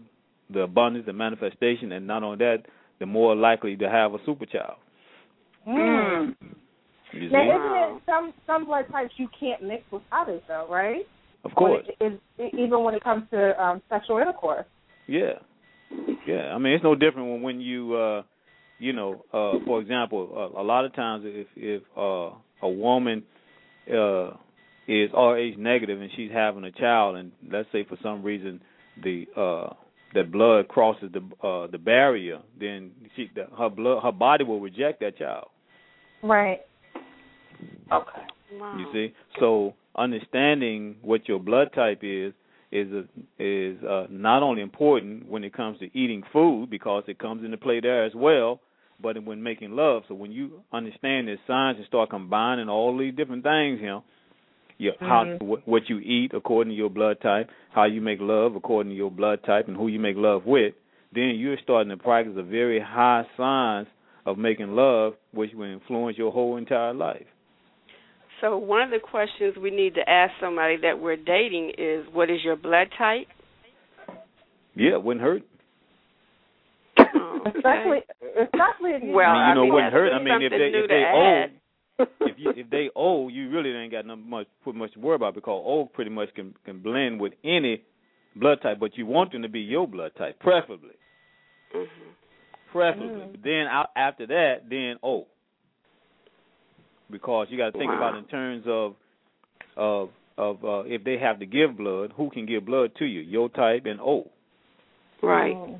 the abundance, the manifestation, and not only that, the more likely to have a super child. Mm. You Now, see? isn't it some some blood types you can't mix with others, though, right? Of course. When it, it, even when it comes to um, sexual intercourse. Yeah, yeah. I mean, it's no different when when you, uh, you know, uh, for example, uh, a lot of times if if uh, a woman uh, is R H negative and she's having a child, and let's say for some reason the uh, that blood crosses the uh, the barrier, then she the, her blood her body will reject that child. Right. Okay. Wow. You see, so understanding what your blood type is is a, is uh, not only important when it comes to eating food, because it comes into play there as well, but when making love. So when you understand this science and start combining all these different things, you know, your, mm-hmm. how wh- what you eat according to your blood type, how you make love according to your blood type, and who you make love with, then you're starting to practice a very high science of making love, which will influence your whole entire life. So one of the questions we need to ask somebody that we're dating is, what is your blood type? Yeah, it wouldn't hurt. Oh, okay. Especially, especially if you, well, I mean, you know, I mean, wouldn't hurt. I mean, if they if they old, if you if they old, you really ain't got no much put much to worry about, because old pretty much can can blend with any blood type, but you want them to be your blood type, preferably. Mm-hmm. Preferably. Mm. But then out, after that, then O. Because you got to think Wow. about it in terms of of of uh, if they have to give blood, who can give blood to you? Your type and O. Right. Mm.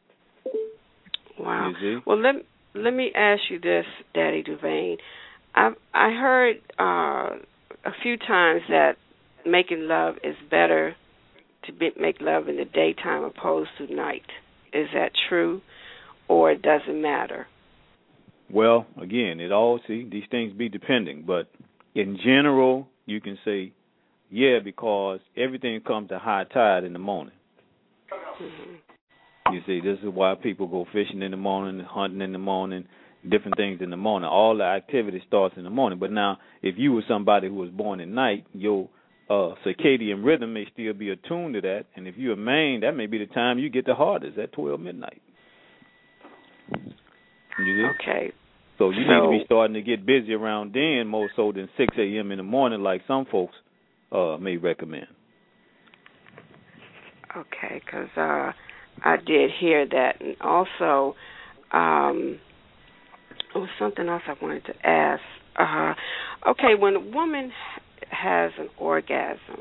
Wow. You see? Well, let let me ask you this, Daddy Duvain. I I heard uh, a few times that making love is better to be, make love in the daytime opposed to night. Is that true, or it doesn't matter? Well, again, it all, see, these things be depending, but in general, you can say, yeah, because everything comes to high tide in the morning. Mm-hmm. You see, this is why people go fishing in the morning, hunting in the morning, different things in the morning. All the activity starts in the morning. But now, if you were somebody who was born at night, your uh, circadian rhythm may still be attuned to that, and if you're a man, that may be the time you get the hardest, at twelve midnight. You okay. So you so, need to be starting to get busy around then, more so than six a.m. in the morning, like some folks uh, may recommend. Okay, because uh, I did hear that. And also, um, there was something else I wanted to ask. Uh, okay, when a woman has an orgasm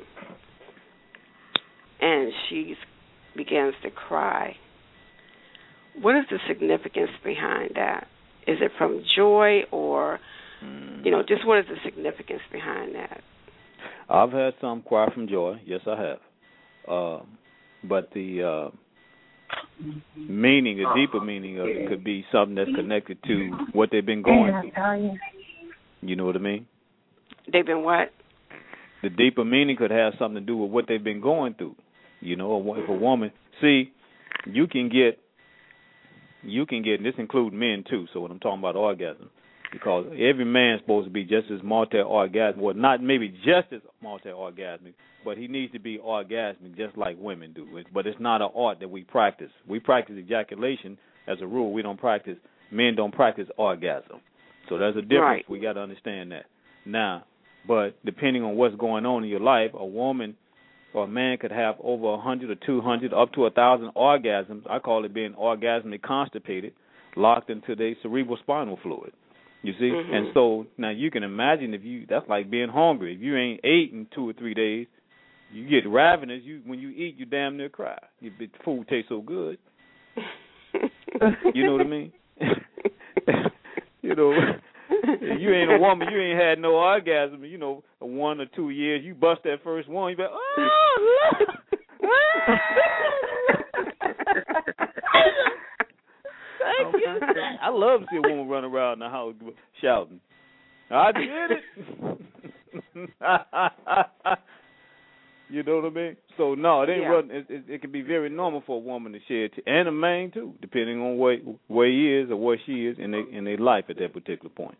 and she begins to cry, what is the significance behind that? Is it from joy, or, you know, just what is the significance behind that? I've had some cry from joy. Yes, I have. Uh, but the uh, meaning, the deeper meaning of it could be something that's connected to what they've been going through. You know what I mean? They've been what? The deeper meaning could have something to do with what they've been going through. You know, if a woman, see, you can get, you can get, and this includes men too, so when I'm talking about orgasm, because every man's supposed to be just as multi-orgasmic, well, not maybe just as multi-orgasmic, but he needs to be orgasmic just like women do. But it's not an art that we practice. We practice ejaculation as a rule. We don't practice, men don't practice orgasm. So there's a difference. Right. We got to understand that. Now, but depending on what's going on in your life, a woman or a man could have over one hundred or two hundred, up to one thousand orgasms. I call it being orgasmically constipated, locked into their cerebral spinal fluid. You see? Mm-hmm. And so now you can imagine if you, that's like being hungry. If you ain't ate in two or three days, you get ravenous. You When you eat, you damn near cry. Your food tastes so good. You know what I mean? You know, you ain't a woman, you ain't had no orgasm, you know, one or two years, you bust that first one, you be like, oh, look. Thank you. I love to see a woman run around the house shouting, I did it. You know what I mean? So, no, it ain't yeah. run, it, it, it can be very normal for a woman to shed, t- and a man, too, depending on where, where he is or where she is in their in their life at that particular point.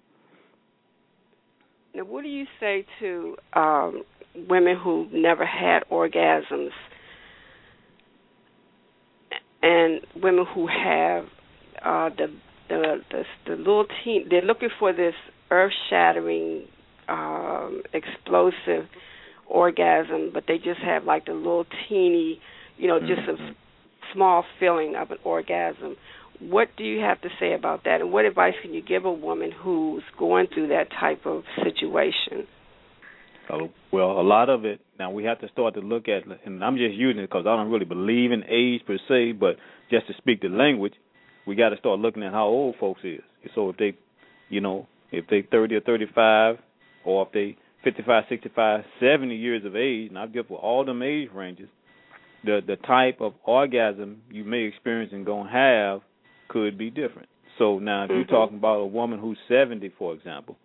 Now, what do you say to um, women who never had orgasms and women who have uh, the, the the the little teen, they're looking for this earth-shattering, um, explosive orgasm, but they just have like the little teeny, you know, just mm-hmm. a small feeling of an orgasm. What do you have to say about that, and what advice can you give a woman who's going through that type of situation? Uh, well, a lot of it, now we have to start to look at, and I'm just using it because I don't really believe in age per se, but just to speak the language, we got to start looking at how old folks is. So if they, you know, if they thirty or thirty-five, or if they fifty-five, sixty-five, seventy years of age, and I give for all them age ranges, the the type of orgasm you may experience and going to have could be different. So now if mm-hmm. you're talking about a woman who's seventy, for example,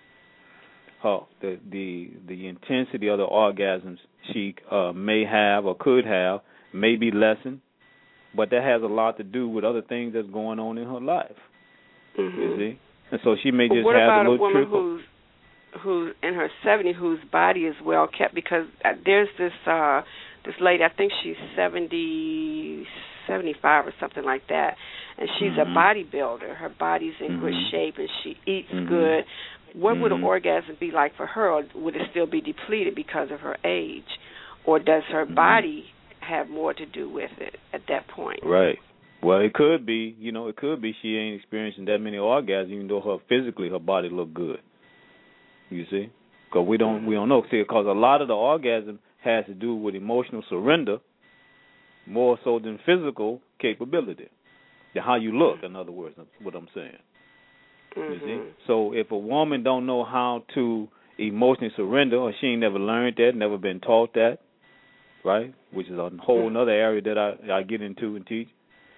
her, the, the the intensity of the orgasms she uh, may have or could have may be lessened, but that has a lot to do with other things that's going on in her life. Mm-hmm. You see? And so she may but just what have about a little a woman trickle. who's who's in her seventies, whose body is well kept? Because there's this uh, this lady, I think she's seventy, seventy-five or something like that, and she's mm-hmm. a bodybuilder. Her body's in mm-hmm. good shape, and she eats mm-hmm. good. What mm-hmm. would an orgasm be like for her, or would it still be depleted because of her age? Or does her mm-hmm. body have more to do with it at that point? Right. Well, it could be, you know, it could be she ain't experiencing that many orgasms, even though her physically her body look good. You see, because we don't we don't know. See, because a lot of the orgasm has to do with emotional surrender, more so than physical capability. How you look, in other words, that's what I'm saying. Mm-hmm. You see, so if a woman don't know how to emotionally surrender, or she ain't never learned that, never been taught that, right, which is a whole other area that I I get into and teach,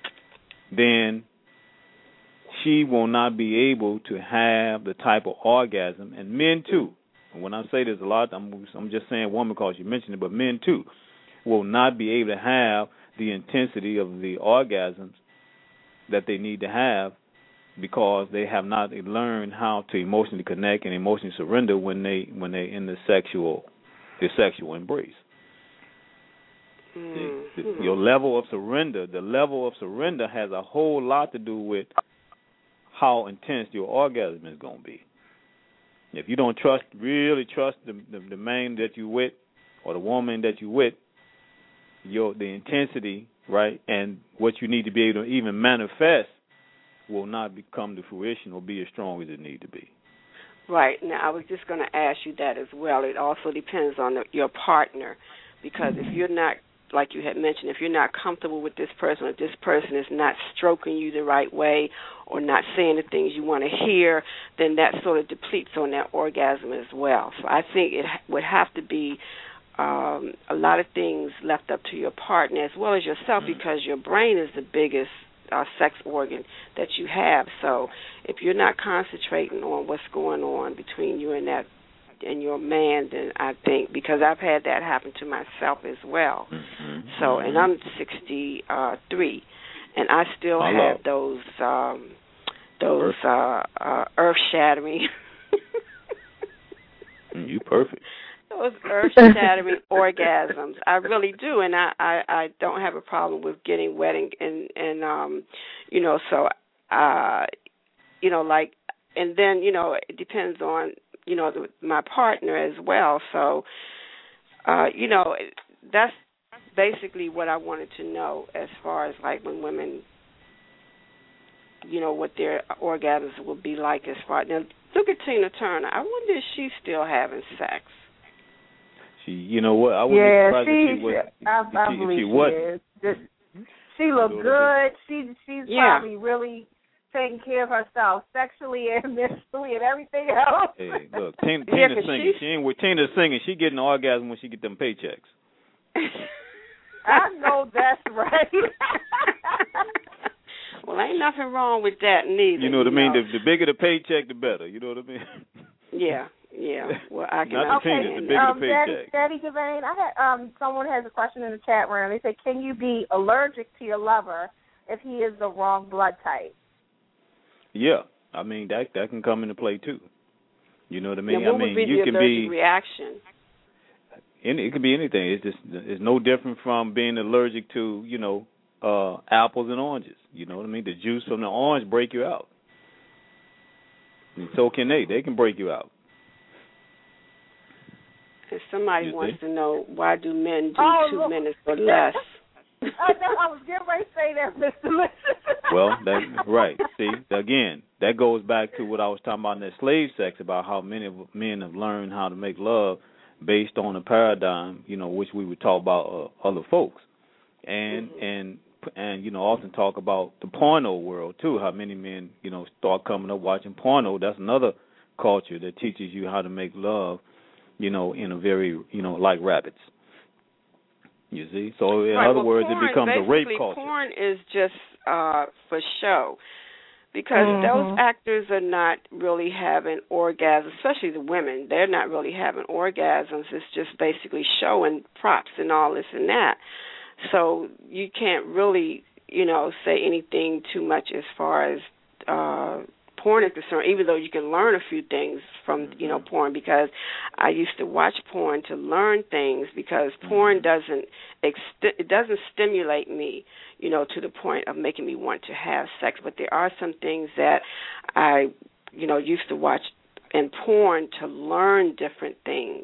then she will not be able to have the type of orgasm, and men too. And when I say this a lot, I'm, I'm just saying woman because you mentioned it, but men too will not be able to have the intensity of the orgasms that they need to have because they have not learned how to emotionally connect and emotionally surrender when they when they in the sexual the sexual embrace. Mm-hmm. The, the, your level of surrender, the level of surrender has a whole lot to do with how intense your orgasm is going to be. If you don't trust, really trust the, the the man that you with or the woman that you with, your the intensity, right, and what you need to be able to even manifest will not become to fruition or be as strong as it need to be. Right. Now, I was just going to ask you that as well. It also depends on the, your partner, because if you're not, like you had mentioned, if you're not comfortable with this person, if this person is not stroking you the right way or not saying the things you want to hear, then that sort of depletes on that orgasm as well. So I think it would have to be um, a lot of things left up to your partner as well as yourself, mm-hmm. because your brain is the biggest uh, sex organ that you have. So if you're not concentrating on what's going on between you and that and your man, then I think, because I've had that happen to myself as well. Mm-hmm. So, and I'm sixty-three, and I still I have love. those um, those uh, uh, earth-shattering. You perfect. Those earth-shattering orgasms. I really do, and I, I, I don't have a problem with getting wet and, and, and um, you know, so, uh, you know, like, and then, you know, it depends on, you know, the, my partner as well. So, uh, you know, that's basically what I wanted to know as far as, like, when women, you know, what their orgasms will be like as far. Now, look at Tina Turner. I wonder if she's still having sex. She, you know what? I wouldn't yeah, be surprised she, if she was. I, If I she, believe if she, she was. is. Just, she looked good. She, she's yeah. probably really taking care of herself sexually and mentally and everything else. Hey, look, Tina, yeah, Tina singing. She ain't with Tina singing. She getting an orgasm when she get them paychecks. I know that's right. Well, ain't nothing wrong with that neither. You know what I you mean? know. The, the bigger the paycheck, the better. You know what I mean? Yeah, yeah. Well, I can Not the understand. penis, the bigger um, the paycheck. Daddy, Daddy Devane, I had um someone has a question in the chat room. They said, "Can you be allergic to your lover if he is the wrong blood type?" Yeah, I mean that that can come into play too. You know what I mean? Yeah, what I mean would be you the can allergic be reaction? Any, it could be anything. It's just it's no different from being allergic to, you know, uh, apples and oranges. You know what I mean? The juice from the orange break you out. And so can they. They can break you out. And somebody You wants see? to know, why do men do Oh, two look. minutes or less? I know. I was getting ready to say that, Mister Listen. Well, that, right. See, again, that goes back to what I was talking about in that slave sex, about how many of men have learned how to make love based on a paradigm, you know, which we would talk about uh, other folks. And, mm-hmm. and, and, you know, often talk about the porno world, too, how many men, you know, start coming up watching porno. That's another culture that teaches you how to make love, you know, in a very, you know, like rabbits. You see? So, in right, other well, words, porn, it becomes a rape culture. Porn is just uh, for show, because mm-hmm. those actors are not really having orgasms, especially the women. They're not really having orgasms. It's just basically showing props and all this and that. So you can't really, you know, say anything too much as far as uh, porn is concerned, even though you can learn a few things from, you know, porn, because I used to watch porn to learn things, because porn doesn't ext- it doesn't stimulate me, you know, to the point of making me want to have sex. But there are some things that I, you know, used to watch in porn to learn different things.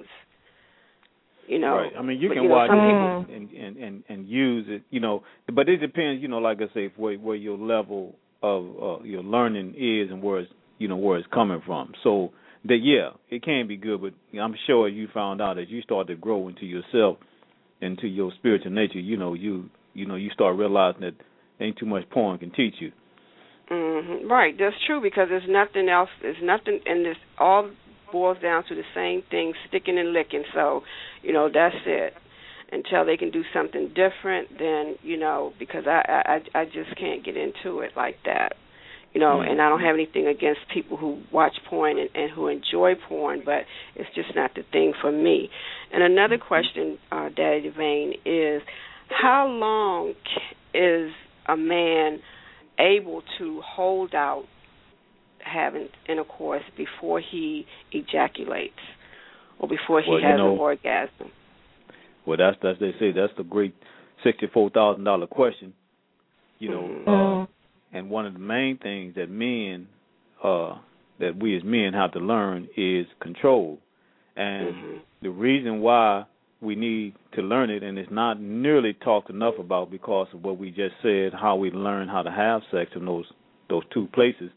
You know, right. I mean, you but, can you know, watch some it and, and, and, and use it, you know, but it depends, you know, like I say, where, where your level of uh, your learning is and where it's, you know, where it's coming from. So that, yeah, it can be good, but I'm sure you found out as you start to grow into yourself, into your spiritual nature, you know, you you know, you start realizing that ain't too much porn can teach you. Mm-hmm. Right, that's true, because there's nothing else, there's nothing, and this all boils down to the same thing, sticking and licking. So, you know, that's it. Until they can do something different, then, you know, because I, I, I just can't get into it like that. You know, mm-hmm. and I don't have anything against people who watch porn and, and who enjoy porn, but it's just not the thing for me. And another question, uh, Daddy Devane, is how long is a man able to hold out having intercourse before he ejaculates or before he well, has you know, an orgasm? Well, that's that's they say that's the great sixty-four thousand dollar question. You know, mm-hmm. uh, and one of the main things that men, uh, that we as men have to learn is control. And mm-hmm. the reason why we need to learn it, and it's not nearly talked enough about because of what we just said, how we learn how to have sex in those those two places.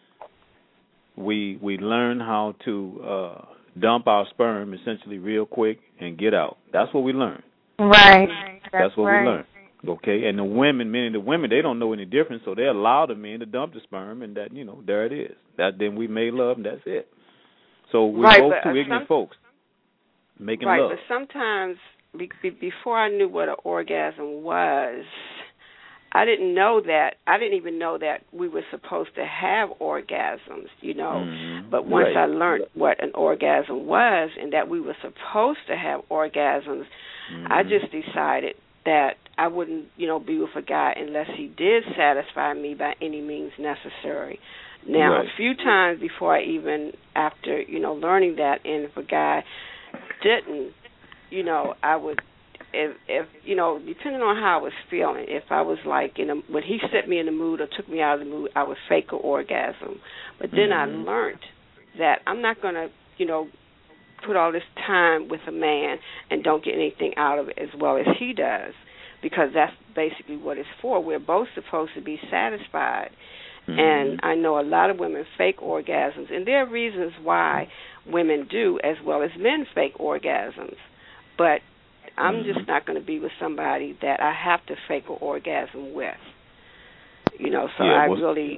We we learn how to uh, dump our sperm essentially real quick and get out. That's what we learn. Right. That's, That's what right. we learn. Okay, and the women, meaning the women, they don't know any difference, so they allow the men to dump the sperm, and that, you know, there it is. That then we made love, and that's it. So we're right, both but, two uh, ignorant some, folks making right, love. Right, but sometimes be, be, before I knew what an orgasm was, I didn't know that. I didn't even know that we were supposed to have orgasms, you know. Mm-hmm. But once right. I learned what an orgasm was and that we were supposed to have orgasms, mm-hmm. I just decided that I wouldn't, you know, be with a guy unless he did satisfy me by any means necessary. Now, right. a few times before I even, after, you know, learning that, and if a guy didn't, you know, I would, if, if you know, depending on how I was feeling, if I was like, in a, when he set me in the mood or took me out of the mood, I would fake an orgasm. But then mm-hmm. I learned that I'm not going to, you know, put all this time with a man and don't get anything out of it as well as he does, because that's basically what it's for. We're both supposed to be satisfied. Mm-hmm. And I know a lot of women fake orgasms, and there are reasons why women do as well as men fake orgasms. But I'm mm-hmm. just not going to be with somebody that I have to fake an orgasm with. You know, so yeah, I well, really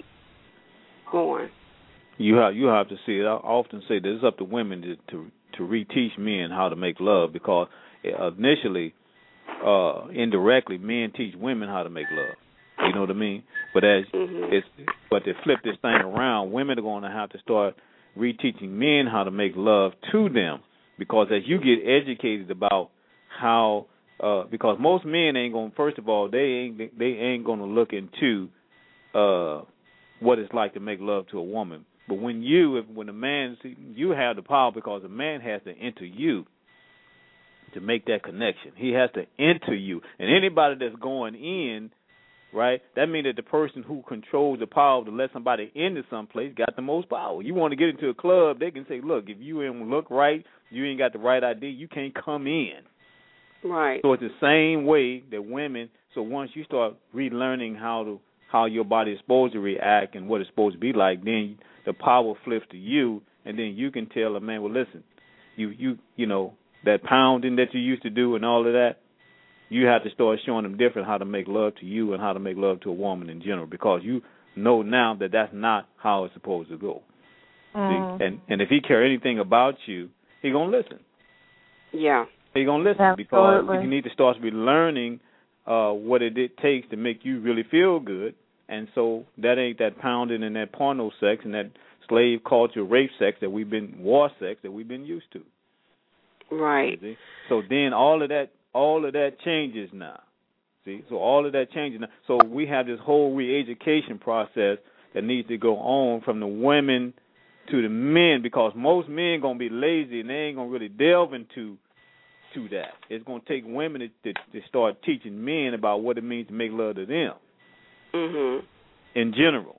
go on. You have you have to see it. I often say that it's up to women to to, to reteach men how to make love, because initially, uh, indirectly, men teach women how to make love. You know what I mean? But as mm-hmm. it's but to flip this thing around, women are going to have to start reteaching men how to make love to them, because as you get educated about how, uh, because most men ain't going. First of all, they ain't they ain't going to look into uh, what it's like to make love to a woman. But when you, if, when a man, see, you have the power, because a man has to enter you to make that connection. He has to enter you, and anybody that's going in right? That means that the person who controls the power to let somebody into some place got the most power. You want to get into a club, they can say, look, if you ain't look right, you ain't got the right I D, you can't come in. Right. So it's the same way that women, so once you start relearning how to how your body is supposed to react and what it's supposed to be like, then the power flips to you, and then you can tell a man, well, listen, you you you know, that pounding that you used to do and all of that, you have to start showing them different how to make love to you and how to make love to a woman in general, because you know now that that's not how it's supposed to go. Mm. See? And and if he care anything about you, he gonna listen. Yeah. He gonna listen. Absolutely. Because you need to start to be learning uh, what it, it takes to make you really feel good. And so that ain't that pounding and that porno sex and that slave culture rape sex that we've been war sex that we've been used to. Right. See? So then all of that all of that changes now. See? So all of that changes now. So we have this whole re-education process that needs to go on from the women to the men, because most men gonna be lazy and they ain't gonna really delve into to that. It's gonna take women to, to, to start teaching men about what it means to make love to them. Mhm. In general.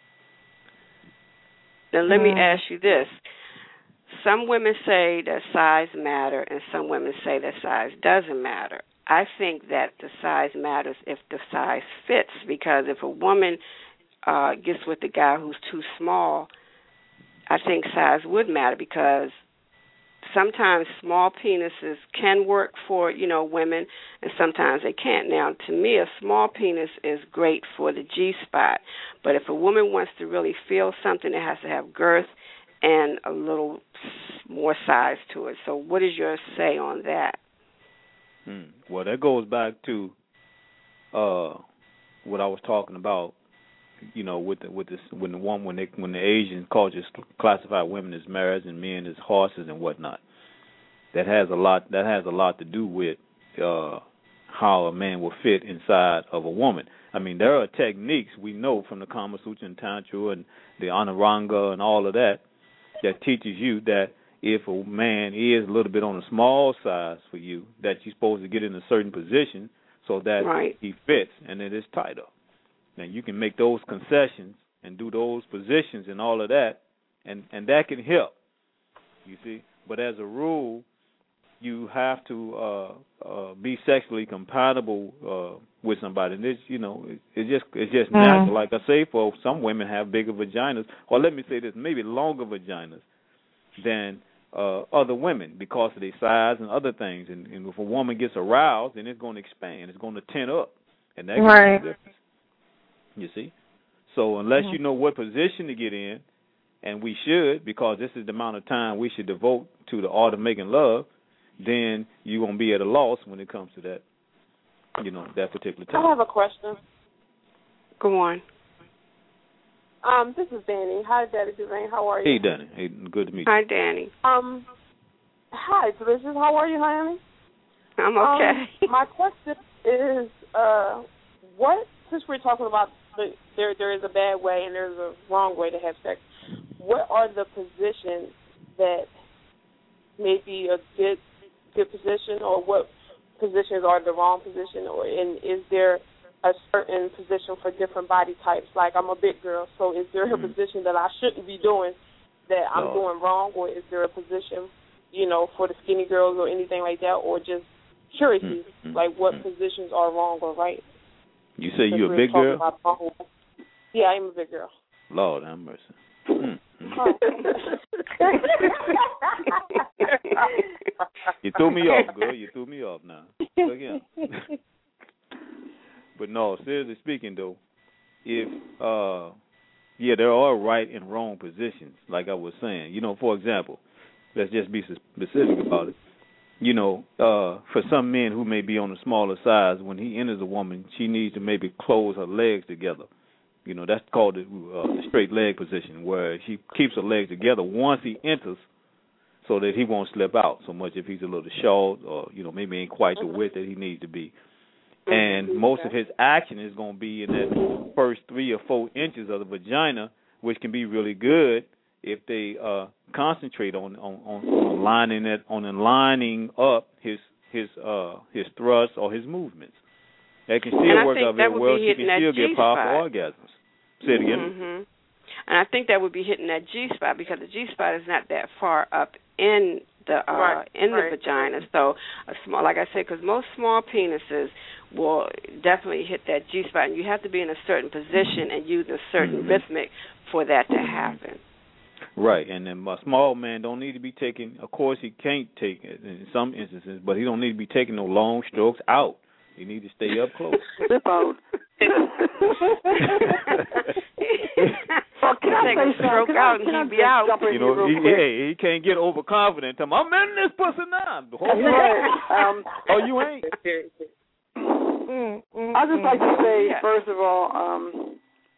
Now let mm. me ask you this. Some women say that size matter and some women say that size doesn't matter. I think that the size matters if the size fits, because if a woman uh, gets with a guy who's too small, I think size would matter, because sometimes small penises can work for, you know, women, and sometimes they can't. Now, to me, a small penis is great for the G-spot, but if a woman wants to really feel something, it has to have girth and a little more size to it. So what is your say on that? Hmm. Well, that goes back to uh, what I was talking about, you know, with the, with this, when the one when they when the Asian cultures classify women as mares and men as horses and whatnot. That has a lot. That has a lot to do with uh, how a man will fit inside of a woman. I mean, there are techniques we know from the Kama Sutra and Tantra and the Anuranga and all of that that teaches you that if a man is a little bit on the small size for you, that you're supposed to get in a certain position so that right. he fits and it is tighter. Now, you can make those concessions and do those positions and all of that, and, and that can help, you see. But as a rule, you have to uh, uh, be sexually compatible uh, with somebody. And it's, you know, it, it's just it's just mm. natural. Like I say, for some women have bigger vaginas, or let me say this, maybe longer vaginas than uh, other women because of their size and other things. And, and if a woman gets aroused, then it's going to expand. It's going to tint up, and that right. makes a difference. You see? So unless mm-hmm. you know what position to get in, and we should, because this is the amount of time we should devote to the art of making love, then you're going to be at a loss when it comes to that, you know, that particular time. I have a question. Go on. Um, this is Danny. Hi, Daddy Devane. How are you? Hey, Danny. Hey, good to meet you. Hi, Danny. Um, hi, Delicious. How are you, honey? I'm okay. Um, my question is, uh, what, since we're talking about the, there, there is a bad way and there's a wrong way to have sex, what are the positions that may be a good good position, or what positions are the wrong position, or and is there a certain position for different body types? Like, I'm a big girl, so is there a mm-hmm. position that I shouldn't be doing that I'm no. doing wrong, or is there a position, you know, for the skinny girls or anything like that, or just curiosity, mm-hmm. like what mm-hmm. positions are wrong or right? You say you're a big girl? Yeah, I'm a big girl. Lord have mercy. Mm-hmm. You threw me off, girl. You threw me off now. Again. But no, seriously speaking, though, if, uh, yeah, there are right and wrong positions, like I was saying. You know, for example, let's just be specific about it. You know, uh, for some men who may be on the smaller size, when he enters a woman, she needs to maybe close her legs together. You know, that's called the, uh, the straight leg position, where she keeps her legs together once he enters so that he won't slip out so much if he's a little short or, you know, maybe ain't quite the width that he needs to be. And most of his action is going to be in that first three or four inches of the vagina, which can be really good if they uh, concentrate on, on, on, on lining it, on lining up his his uh, his thrust or his movements. They can still and I work think out that very would well. be She hitting can that still G get powerful spot. orgasms. Say it again. Mm-hmm. And I think that would be hitting that G spot because the G spot is not that far up in the uh, right, in right. the vagina. So a small, like I said, because most small penises will definitely hit that G spot, and you have to be in a certain position and use a certain Mm-hmm. rhythmic for that to happen. Right, and then a small man don't need to be taking. Of course, he can't take it in some instances, but he don't need to be taking no long strokes out. You need to stay up close. Slip out. Well, can I Take say a stroke something? out Can and I he'd be just out. jump in You here know, real he, quick? hey, he can't get overconfident. Tell him, I'm in this pussy now. The whole That's right. Um, oh, you ain't? Mm, mm, I just like to say, Yeah. first of all, um,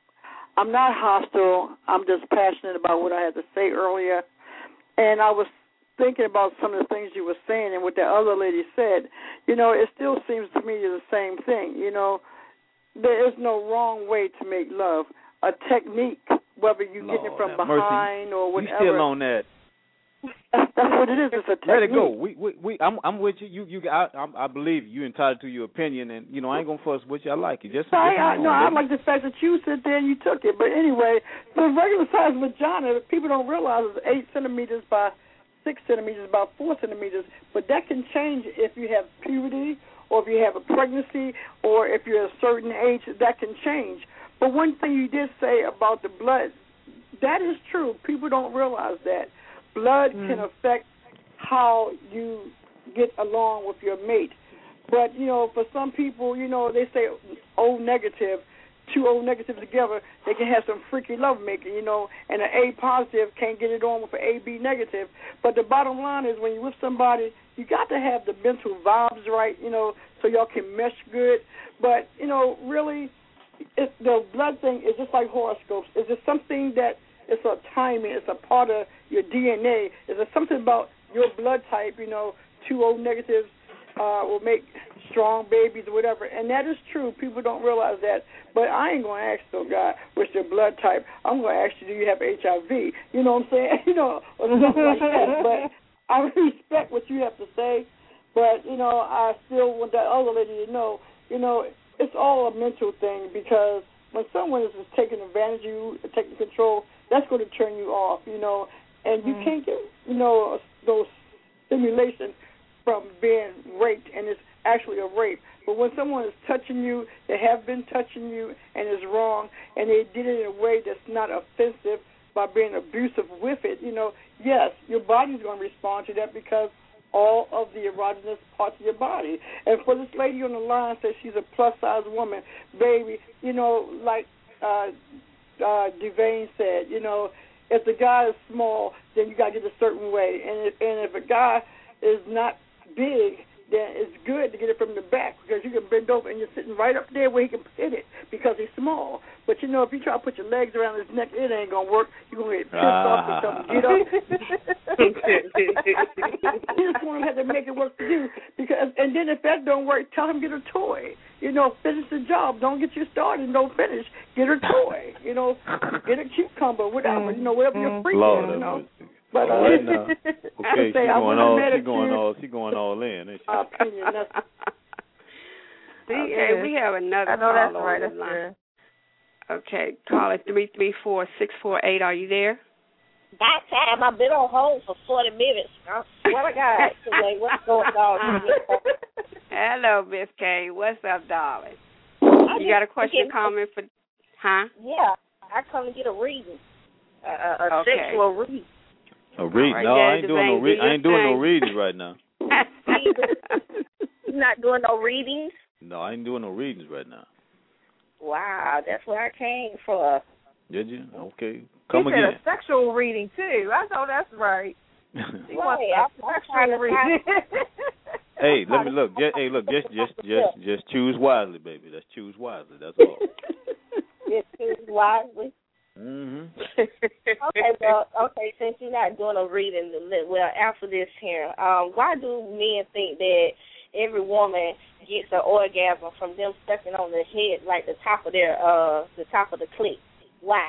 I'm not hostile. I'm just passionate about what I had to say earlier. And I was thinking about some of the things you were saying and what that other lady said. You know, it still seems to me the same thing. You know, there is no wrong way to make love. A technique, whether you get it Lord from have mercy. behind or whatever. You still on that? That's, that's what it is. It's a technique. Let it go. We, we, we. I'm, I'm with you. You, you. I, I'm, I believe you. You're entitled to your opinion, and you know I ain't gonna fuss with you. I like it. Just, I, just I, on, no, I baby. like the fact that you sit there and you took it. But anyway, the regular size vagina, people don't realize is eight centimeters by six centimeters by four centimeters. But that can change if you have puberty or if you have a pregnancy or if you're a certain age. That can change. But one thing you did say about the blood, that is true. People don't realize that. Blood mm. can affect how you get along with your mate. But, you know, for some people, you know, they say O negative, two O negatives together, they can have some freaky lovemaking, you know, and an A positive can't get it on with an A B negative. But the bottom line is when you're with somebody, you got to have the mental vibes right, you know, so y'all can mesh good. But, you know, really, it, the blood thing is just like horoscopes. Is it something that it's a timing, it's a part of your D N A? Is it something about your blood type, you know, two O negatives uh, will make strong babies or whatever? And that is true. People don't realize that. But I ain't going to ask no guy what's your blood type. I'm going to ask you, do you have H I V? You know what I'm saying? You know, or something like that. But I respect what you have to say. But, you know, I still want that other lady to know, you know, it's all a mental thing because when someone is just taking advantage of you, taking control, that's going to turn you off, you know, and you mm-hmm. can't get, you know, those stimulation from being raped, and it's actually a rape. But when someone is touching you, they have been touching you, and it's wrong, and they did it in a way that's not offensive by being abusive with it, you know, yes, your body's going to respond to that because all of the erogenous parts of your body. And for this lady on the line says she's a plus-size woman, baby, you know, like uh, uh, Devane said, you know, if the guy is small, then you got to get a certain way. And if, and if a guy is not big, then it's good to get it from the back because you can bend over and you're sitting right up there where he can hit it because he's small. But, you know, if you try to put your legs around his neck, it ain't going to work. You're going to get pissed ah. off and tell him to get up. You just want to have to make it work for you. Because, and then if that don't work, tell him get a toy. You know, finish the job. Don't get you started and don't finish. Get a toy. You know, get a cucumber, whatever. You know, whatever you're free with, you know. But uh, right now. Okay, she's going all, she going all, she going all in, isn't she? My opinion, that's okay, we have another I know call that's on right, the that's line. Okay, caller three three four six four eight. Are you there? That time I've been on hold for forty minutes. I swear to God, today, what's going on? Hello, Miss K. What's up, darling? I You got a question, get, comment for? Huh? Yeah, I come to get a reading, uh, a okay. sexual reading. A read? Right, no, Dad, I ain't doing no read. I ain't doing no readings right now. You're not doing no readings? No, I ain't doing no readings right now. Wow, that's where I came from. Did you? Okay, come he again. He said a sexual reading too. I know that's right. He wants right, a sexual reading. Hey, let me look. Just, hey, look. Just, just, just, just choose wisely, baby. Let's choose wisely. That's all. Just choose wisely. Mhm. Okay, well, okay. Since you're not doing a reading, well, after this here, um, why do men think that every woman gets an orgasm from them stepping on the head, like the top of their, uh, the top of the clit? Why?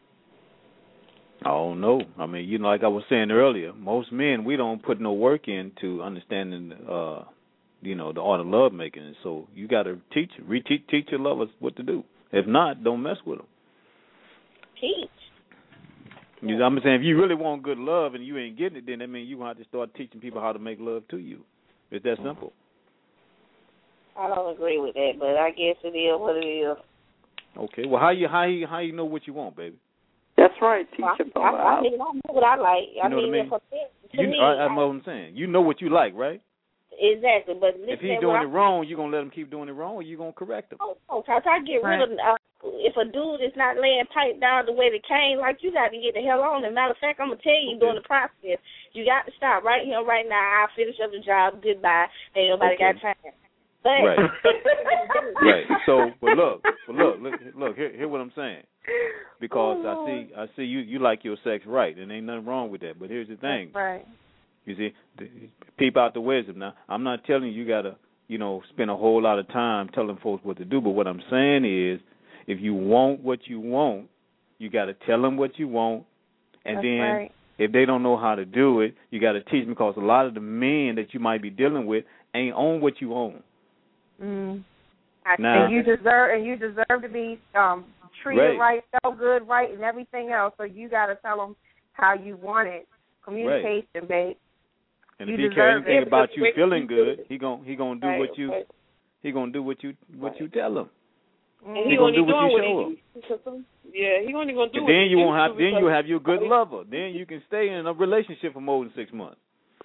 I don't know. I mean, you know, like I was saying earlier, most men we don't put no work into understanding uh, you know, the art of love making. And so you got to teach, reteach, teach your lovers what to do. If not, don't mess with them. Teach. You know what I'm saying? If you really want good love and you ain't getting it, then that means you're going to have to start teaching people how to make love to you. It's that simple. I don't agree with that, but I guess it is what it is. Okay. Well, how you how you how you know what you want, baby? That's right. Teach I, them. I, I mean, I know what I like. You I know mean, what I mean? If a, to you, me, I, I know what I'm saying. You know what you like, right? Exactly, but if he's doing it wrong, you gonna let him keep doing it wrong, or you gonna correct him? Oh, oh I try to get right. rid of. Uh, if a dude is not laying pipe down the way they came, like, you got to get the hell on. As a matter of fact, I'm gonna tell you okay. during the process, you got to stop right here, right now. I'll finish up the job. Goodbye. Ain't nobody okay. got time. But right. right. So, but look, but look, look, look. Hear, hear what I'm saying? Because oh, I see, I see you. You like your sex right, and ain't nothing wrong with that. But here's the thing. That's right. You see, peep out the wisdom. Now, I'm not telling you you gotta, you know, spend a whole lot of time telling folks what to do. But what I'm saying is, if you want what you want, you got to tell them what you want, and That's then right. if they don't know how to do it, you got to teach them, because a lot of the men that you might be dealing with ain't own what you own. Mm. Now, and you deserve and you deserve to be um, treated right, right, felt good, right, and everything else. So you got to tell them how you want it. Communication, right. babe. And you if he care anything it. about you feeling good, he gon' he gonna do right, what you right. he gonna do what you what right. you tell him. And he, he gonna do what you show him. him. Yeah, he only gonna do. And what then he you won't have. Then you because have your good lover. Then you can stay in a relationship for more than six months.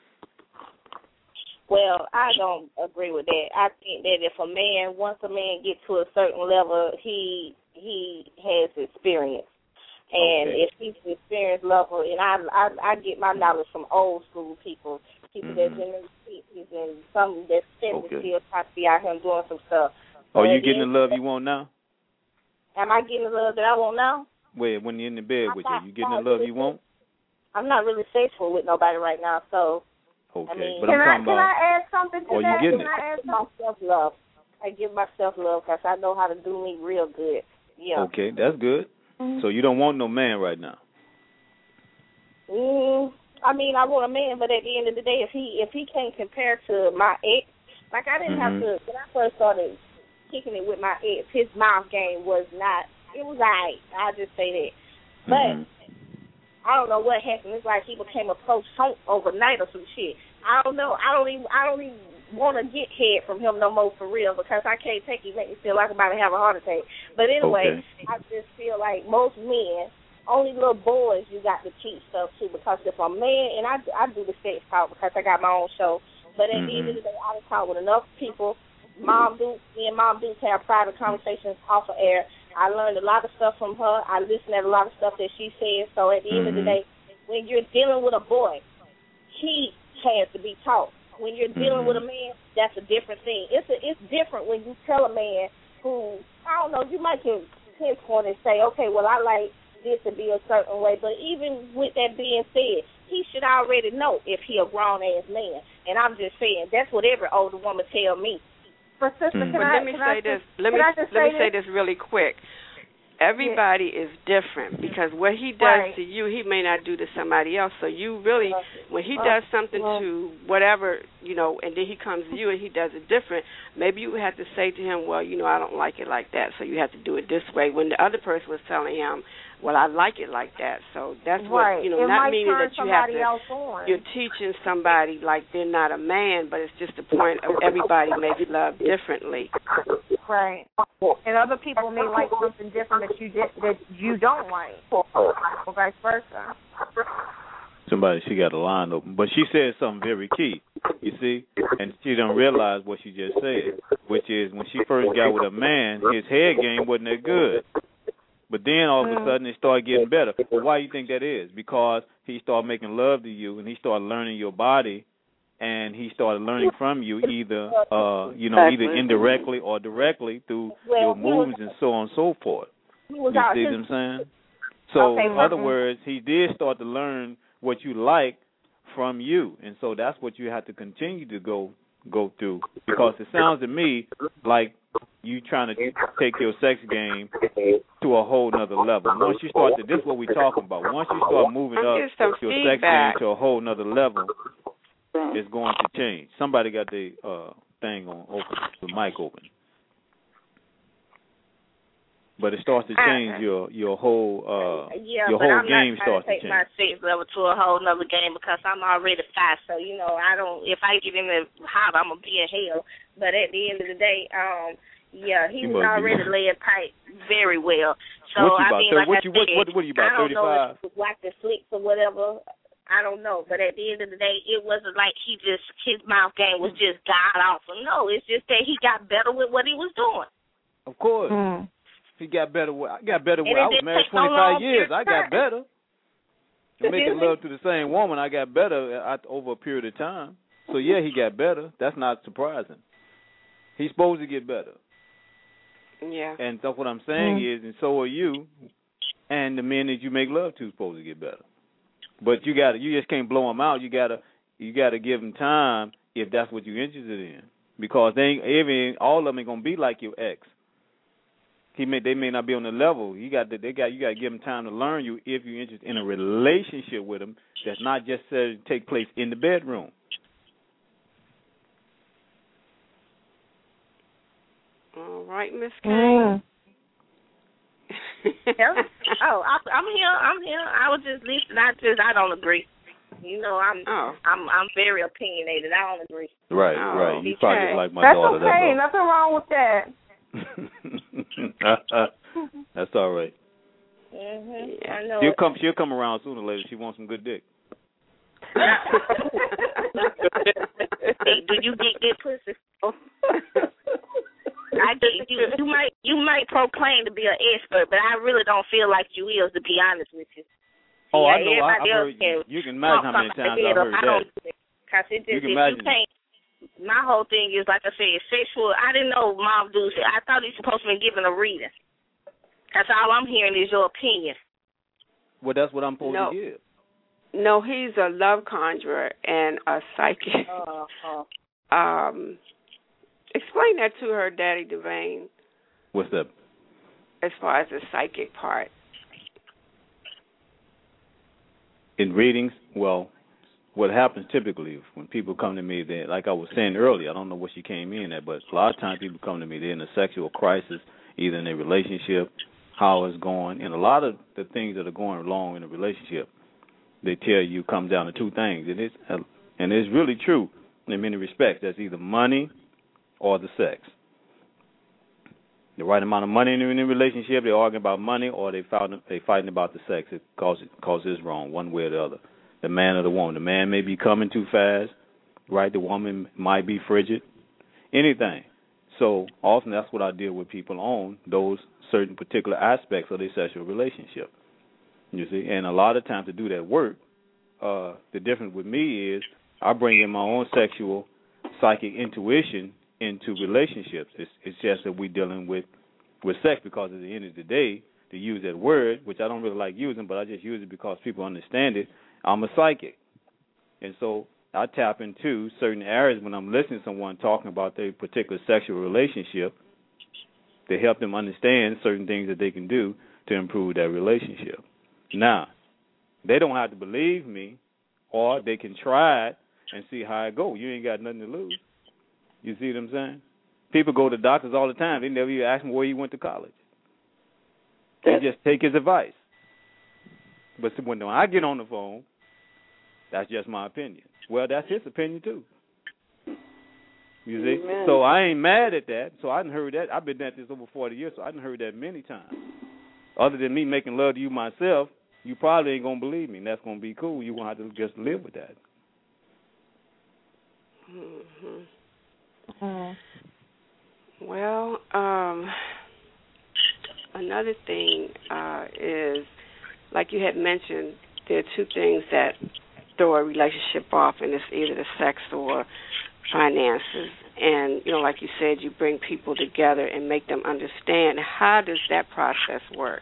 Well, I don't agree with that. I think that if a man, once a man gets to a certain level, he he has experience. And okay. if he's an experienced lover, and I, I I get my knowledge from old school people, people mm-hmm. that's in the sixties and some that's seventy okay. still trying to be out here doing some stuff. Are but you getting the love you want now? Am I getting the love that I want now? Wait, when you're in the bed I'm with not, you, you getting the love really you want? I'm not really sexual with nobody right now, so. Okay, I mean, but can I'm I talking can about. I add something to are that? you getting can it? I add myself love. I give myself love because I know how to do me real good. Yeah. Okay, that's good. Mm-hmm. So you don't want no man right now? Mm, I mean, I want a man, but at the end of the day, if he if he can't compare to my ex, like I didn't mm-hmm. have to when I first started kicking it with my ex, his mouth game was not. It was alright. I'll just say that. But mm-hmm. I don't know what happened. It's like he became a pro chunk overnight or some shit. I don't know. I don't even. I don't even want to get head from him no more for real because I can't take it. Make me feel like I'm about to have a heart attack. But anyway, okay. I just feel like most men, only little boys, you got to teach stuff to because if a man, and I I do the sex talk because I got my own show. But at mm-hmm. the end of the day, I talk with enough people. Mom Dukes, me and Mom Dukes have private conversations off of air. I learned a lot of stuff from her. I listened at a lot of stuff that she said. So at the mm-hmm. end of the day, when you're dealing with a boy, he has to be taught. When you're dealing mm-hmm. with a man, that's a different thing. It's a, it's different when you tell a man who, I don't know, you might can pinpoint and say, okay, well, I like this to be a certain way. But even with that being said, he should already know if he a grown-ass man. And I'm just saying, that's what every older woman tell me. But sister, mm-hmm. can But I, let me can say I this. Just, let me let let me say say this really quick. Everybody yeah. is different because what he does right. to you, he may not do to somebody else. So you really, when he does something to whatever, you know, and then he comes to you and he does it different, maybe you have to say to him, well, you know, I don't like it like that, so you have to do it this way. When the other person was telling him, well, I like it like that. So that's right. what, you know, it not might meaning turn that you have to, else on. you're teaching somebody like they're not a man, but it's just the point of everybody may be loved differently. Right. And other people may like something different that you did, that you don't like, or vice versa. Somebody, she got a line open, but she said something very key, you see, and she don't realize what she just said, which is when she first got with a man, his head game wasn't that good. But then all of a sudden it started getting better. Well, why do you think that is? Because he started making love to you, and he started learning your body, and he started learning from you either, uh, you know, either indirectly or directly through your moves and so on and so forth. You see what I'm saying? So, in other words, he did start to learn what you like from you, and so that's what you have to continue to go go through. Because it sounds to me like you trying to take your sex game to a whole nother level. Once you start to, this is what we're talking about. Once you start moving up your sex game to a whole nother level, it's going to change. Somebody got the uh, thing on open, the mic open. But it starts to change I, your your whole uh yeah, your but whole I'm game not starts trying to take to change. my sex level to a whole nother game because I'm already five. So you know, I don't. If I get in the hot, I'm gonna be in hell. But at the end of the day, um, yeah, he You was must be- already laying tight very well. So What you I about mean, thirty? like What I you said, what what what are you about? I don't know thirty-five? if he was watching flicks or whatever. I don't know, but at the end of the day, it wasn't like he just his mouth game was just god awful. No, it's just that he got better with what he was doing. Of course. Mm. He got better. With, I got better. With, And it I was didn't married take no twenty-five long years. period of I got time. better. And making Excuse me? love to the same woman, I got better at, over a period of time. So yeah, he got better. That's not surprising. He's supposed to get better. Yeah. And that's what I'm saying Mm. is, and so are you, and the men that you make love to supposed to get better. But you got to, you just can't blow them out. You got to, you got to give them time if that's what you're interested in, because they ain't, even all of them ain't gonna be like your ex. He may, they may not be on the level. You got, to, they got, you got to give them time to learn you if you're interested in a relationship with them that's not just uh, take place in the bedroom. All right, Miss K. Mm. oh, I, I'm here. I'm here. I was just listening. I just I don't agree. You know, I'm Oh. I'm I'm very opinionated. I don't agree. Right, Oh, right. You okay. probably just like my That's daughter. okay. That's Nothing wrong with that. all. That's all right. Mhm. Yeah. I know. She'll it. come. She'll come around sooner or later. She wants some good dick. Hey, do you get good pussy? I get you. You might you might proclaim to be an expert, but I really don't feel like you is. To be honest with you. Oh, yeah, I know. I, I've everybody else heard. can You can imagine how many talk times my head I've up. heard I that. don't do it. Cause it just, You can if imagine. you can't. My whole thing is, like I said, sexual. I didn't know Mom Dude said. I thought he's supposed to be giving a reading. That's all I'm hearing is your opinion. Well, that's what I'm supposed No. to give. No, he's a love conjurer and a psychic. Uh-huh. Um, explain that to her, Daddy Devane, What's that? as far as the psychic part. In readings, well, what happens typically when people come to me, they, like I was saying earlier, I don't know what she came in at, but a lot of times people come to me, they're in a sexual crisis, either in a relationship, how it's going, and a lot of the things that are going wrong in a relationship, they tell you comes down to two things, and it's and it's really true in many respects. That's either money or the sex. The right amount of money in a relationship, they're arguing about money, or they fighting they fighting about the sex. It causes causes wrong one way or the other. The man or the woman. The man may be coming too fast, right? The woman might be frigid. Anything. So often that's what I deal with people on, those certain particular aspects of their sexual relationship. You see, and a lot of times to do that work, uh, the difference with me is I bring in my own sexual, psychic intuition into relationships. It's, it's just that we're dealing with, with sex, because at the end of the day, to use that word, which I don't really like using, but I just use it because people understand it, I'm a psychic. And so I tap into certain areas when I'm listening to someone talking about their particular sexual relationship to help them understand certain things that they can do to improve that relationship. Now, they don't have to believe me, or they can try it and see how it goes. You ain't got nothing to lose. You see what I'm saying? People go to doctors all the time. They never even ask him where he went to college. They just take his advice. But when I get on the phone, that's just my opinion. Well, that's his opinion too. You see? Amen. So I ain't mad at that. So I done heard that. I've been at this over forty years, so I done heard that many times. Other than me making love to you myself, you probably ain't going to believe me, and that's going to be cool. You're going to have to just live with that. Mm-hmm. Mm. Well, um, another thing uh, is, like you had mentioned, there are two things that throw a relationship off, and it's either the sex or finances. And, you know, like you said, you bring people together and make them understand. How does that process work?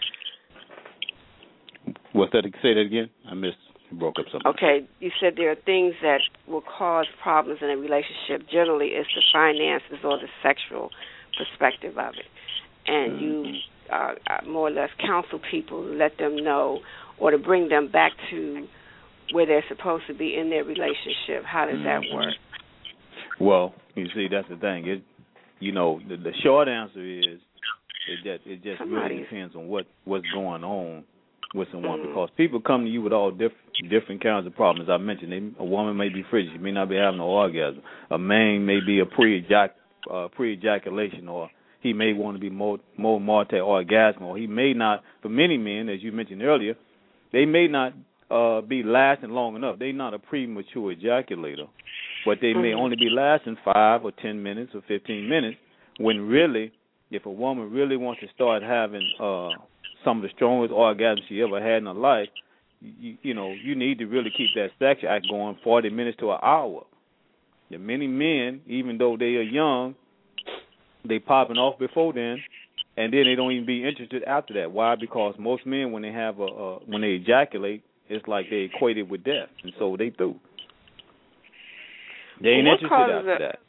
What's that? Say that again? I missed. You broke up something. Okay, you said there are things that will cause problems in a relationship. Generally, it's the finances or the sexual perspective of it. And mm-hmm. you uh, more or less counsel people, let them know, or to bring them back to where they're supposed to be in their relationship. How does that work? Well, you see, that's the thing. It, you know, the, the short answer is it just it just Somebody. really depends on what what's going on with someone, mm-hmm. because people come to you with all different different kinds of problems. I mentioned they, a woman may be frigid, she may not be having no orgasm. A man may be a pre-ejac uh, pre-ejaculation, or he may want to be more more multi-orgasm, or he may not. For many men, as you mentioned earlier, they may not uh, be lasting long enough. They're not a premature ejaculator, but they may mm-hmm. only be lasting five or ten minutes or fifteen minutes. When really, if a woman really wants to start having uh, some of the strongest orgasms she ever had in her life, you, you know, you need to really keep that sex act going forty minutes to an hour. And many men, even though they are young, they popping off before then, and then they don't even be interested after that. Why? Because most men, when they have a uh, when they ejaculate, it's like they equate it with death, and so they through. They ain't what interested causes after a, that.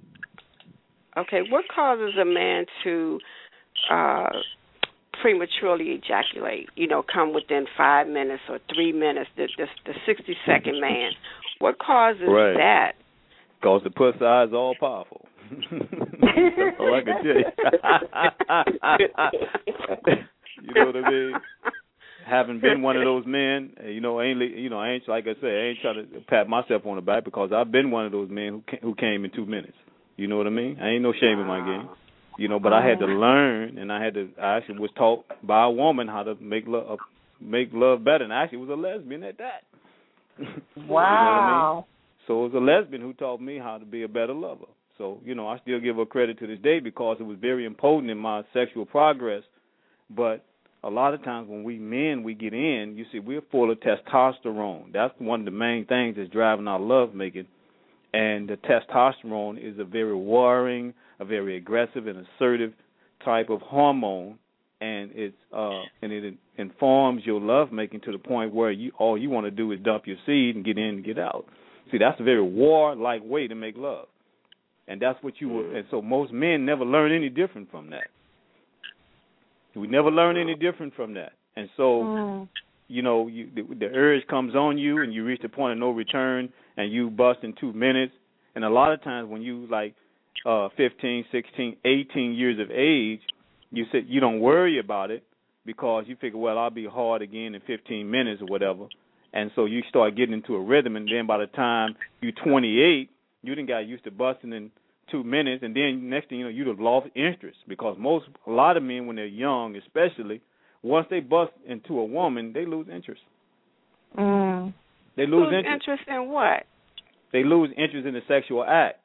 Okay, what causes a man to uh, prematurely ejaculate? You know, come within five minutes or three minutes. The the, the sixty second man. What causes right. that? Because the pussy eye is all powerful. That's all I can tell you. You know what I mean? Having been one of those men, you know, I ain't you know, I ain't like I said, I ain't trying to pat myself on the back, because I've been one of those men who came, who came in two minutes. You know what I mean? I ain't no shame in my game. You know, but I had to learn, and I had to. I actually was taught by a woman how to make love, uh, make love better, and I actually was a lesbian at that. Wow. You know what I mean? So it was a lesbian who taught me how to be a better lover. So, you know, I still give her credit to this day, because it was very important in my sexual progress. But a lot of times when we men, we get in, you see, we're full of testosterone. That's one of the main things that's driving our love making. And the testosterone is a very warring, a very aggressive and assertive type of hormone, and it's uh, and it informs your love making to the point where you all you want to do is dump your seed and get in and get out. See, that's a very war-like way to make love, and that's what you were. And so most men never learn any different from that. We never learn any different from that, and so. Mm. You know, you, the, the urge comes on you, and you reach the point of no return, and you bust in two minutes. And a lot of times when you, like, uh, fifteen, sixteen, eighteen years of age, you sit, you don't worry about it, because you figure, well, I'll be hard again in fifteen minutes or whatever. And so you start getting into a rhythm, and then by the time you're twenty-eight, you done got used to busting in two minutes, and then next thing you know, you'd have lost interest, because most, a lot of men when they're young especially, once they bust into a woman, they lose interest. Mm. They lose, lose interest. interest in what? They lose interest in the sexual act.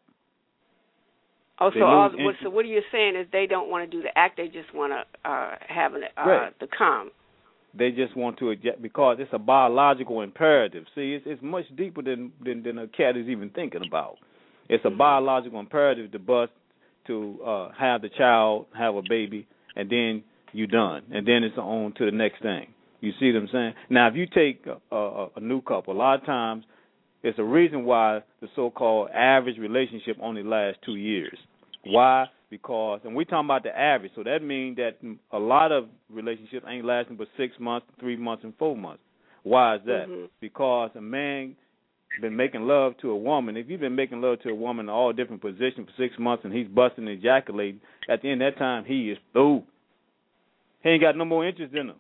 Oh, so all, what, so what are you saying is they don't want to do the act, they just want to uh, have an, uh, right. the come. They just want to eject, because it's a biological imperative. See, it's, it's much deeper than, than, than a cat is even thinking about. It's a mm-hmm. biological imperative to bust, to uh, have the child, have a baby, and then you're done, and then it's on to the next thing. You see what I'm saying? Now, if you take a, a, a new couple, a lot of times it's a reason why the so-called average relationship only lasts two years. Why? Because, and we're talking about the average, so that means that a lot of relationships ain't lasting but six months, three months, and four months. Why is that? Mm-hmm. Because a man been making love to a woman. If you've been making love to a woman in all different positions for six months and he's busting and ejaculating, at the end of that time, he is through. He ain't got no more interest in her.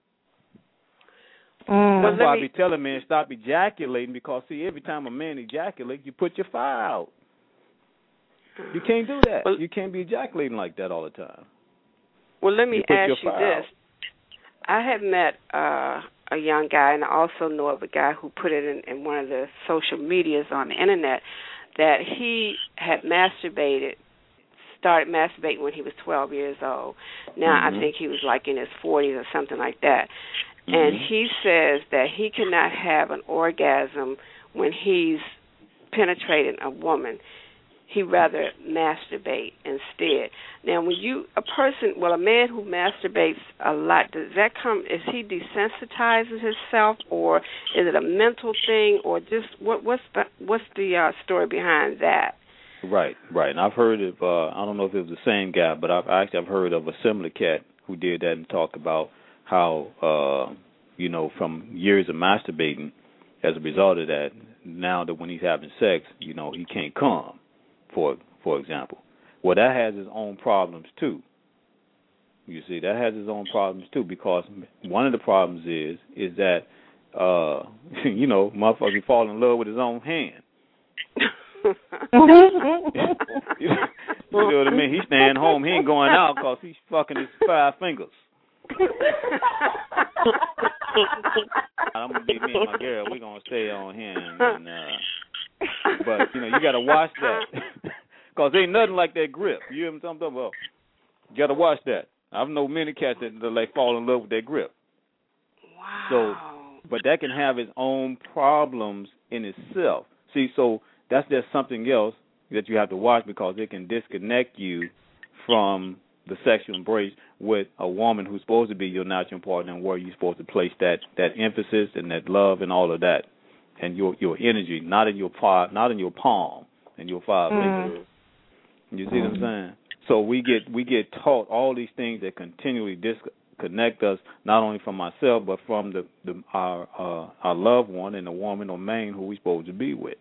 Mm. That's why I be telling men, stop ejaculating, because, see, every time a man ejaculates, you put your fire out. You can't do that. Well, you can't be ejaculating like that all the time. Well, let me you ask you this. Out. I had met uh, a young guy, and I also know of a guy who put it in, in one of the social medias on the Internet, that he had masturbated, started masturbating when he was twelve years old. Now mm-hmm. I think he was like in his forties or something like that. Mm-hmm. And he says that he cannot have an orgasm when he's penetrating a woman. He'd rather masturbate instead. Now, when you, a person, well, a man who masturbates a lot, does that come, is he desensitizing himself, or is it a mental thing, or just, what, what's the, what's the uh, story behind that? Right, right. And I've heard of, uh, I don't know if it was the same guy, but I've actually I've heard of a similar cat who did that and talked about how, uh, you know, from years of masturbating, as a result of that, now that when he's having sex, you know, he can't come. for for example. Well, that has its own problems too. You see, that has its own problems too, because one of the problems is is that uh, you know, motherfucker fall in love with his own hand. You know what I mean? He's staying home. He ain't going out because he's fucking his five fingers. I'm gonna be me and my girl. We're gonna stay on here, and, and uh, but you know, you gotta watch that because ain't nothing like that grip. You hear what I'm talking about? You gotta watch that. I've known many cats that, that like fall in love with that grip. Wow. So, but that can have its own problems in itself. See, so that's just something else that you have to watch because it can disconnect you from the sexual embrace with a woman who's supposed to be your natural partner, and where you're supposed to place that, that emphasis and that love and all of that, and your your energy, not in your palm, not in your palm and your five fingers. Mm. You see what I'm saying? So we get we get taught all these things that continually disconnect us, not only from myself but from the, the our uh, our loved one and the woman or man who we're supposed to be with.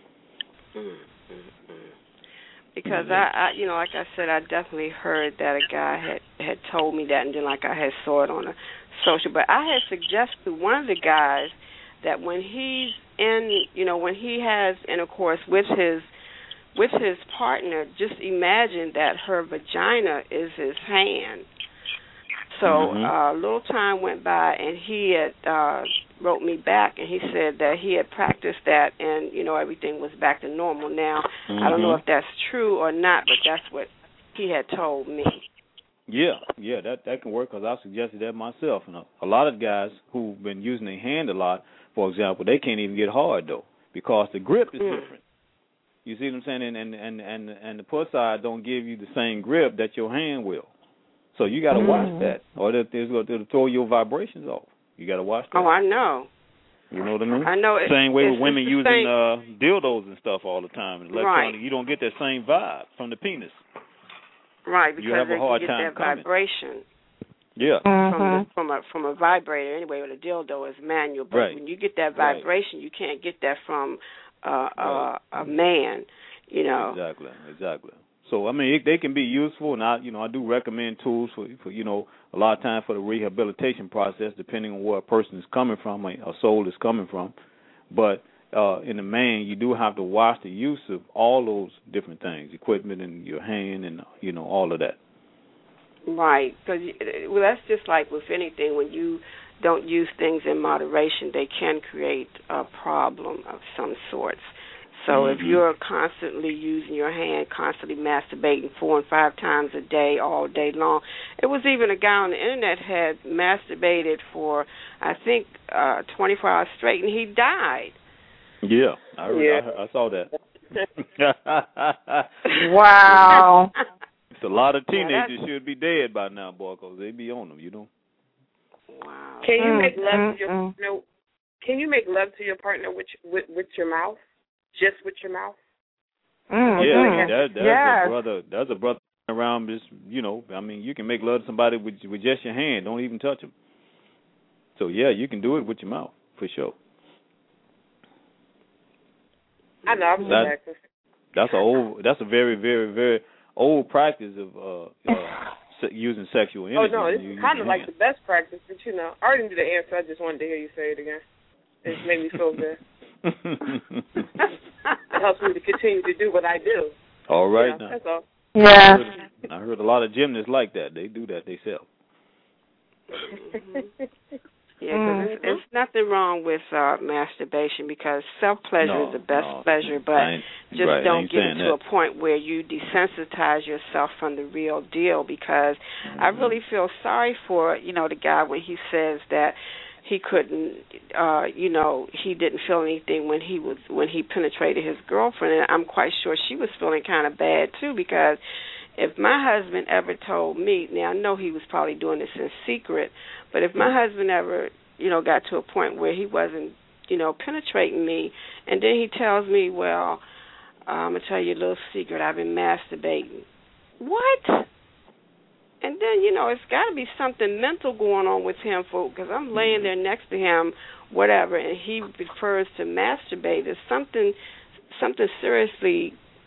Mm-hmm. Because I, I, you know, like I said, I definitely heard that a guy had, had told me that, and then like I had saw it on a social. But I had suggested one of the guys that when he's in, you know, when he has intercourse with his with his partner, just imagine that her vagina is his hand. So mm-hmm. uh, a little time went by, and he had uh, wrote me back, and he said that he had practiced that, and, you know, everything was back to normal. Now, mm-hmm. I don't know if that's true or not, but that's what he had told me. Yeah, yeah, that, that can work, because I suggested that myself. And a, a lot of guys who've been using their hand a lot, for example, they can't even get hard, though, because the grip is mm. different. You see what I'm saying? And, and, and, and, and the push side don't give you the same grip that your hand will. So you got to mm. watch that, or they're going to throw your vibrations off. You got to watch that. Oh, I know. You know what I mean? I know. It, same way with women using same. uh, dildos and stuff all the time. And electronic, right. You don't get that same vibe from the penis. Right, because you have a hard you get time that coming. vibration. Yeah. Mm-hmm. From, the, from a from a vibrator anyway. With a dildo is manual, but right. when you get that vibration, right. you can't get that from uh, right. uh, a man. You know. Exactly. Exactly. So I mean, it, they can be useful, and I, you know, I do recommend tools for, for, you know, a lot of time for the rehabilitation process, depending on where a person is coming from, a soul is coming from. But uh, in the main, you do have to watch the use of all those different things, equipment in your hand, and you know, all of that. Right, because well, that's just like with anything. When you don't use things in moderation, they can create a problem of some sorts. So mm-hmm. if you're constantly using your hand, constantly masturbating four and five times a day, all day long. It was even a guy on the internet had masturbated for, I think, uh, twenty-four hours straight, and he died. Yeah, I, heard, yeah. I, I saw that. Wow. It's a lot of teenagers yeah, should be dead by now, boy, because they be on them, you know. Wow. Can you mm, make love mm, to your mm. partner? Can you make love to your partner with with, with your mouth? Just with your mouth? Mm, yeah, that, that's yes. a brother. That's a brother around. Just you know, I mean, you can make love to somebody with with just your hand. Don't even touch them. So yeah, you can do it with your mouth for sure. I know. I'm that, That's a old. That's a very, very, very old practice of uh, uh, using sexual energy. Oh no, it's kind of like the best practice, but you know, I already knew the answer. I just wanted to hear you say it again. It made me feel good. It helps me to continue to do what I do. All right, yeah, now. That's all. Yeah. I heard, I heard a lot of gymnasts like that. They do that themselves. Mm-hmm. Yeah, because it's, it's nothing wrong with uh, masturbation, because self-pleasure no, is the best no, pleasure, but just right, don't get it to that. a point where you desensitize yourself from the real deal, because mm-hmm. I really feel sorry for, you know, the guy when he says that he couldn't, uh, you know, he didn't feel anything when he was when he penetrated his girlfriend, and I'm quite sure she was feeling kind of bad too, because if my husband ever told me, now I know he was probably doing this in secret, but if my husband ever, you know, got to a point where he wasn't, you know, penetrating me, and then he tells me, well, uh, I'm going to tell you a little secret, I've been masturbating. What? And then, you know, it's got to be something mental going on with him, because I'm laying there next to him, whatever, and he prefers to masturbate. There's something, something seriously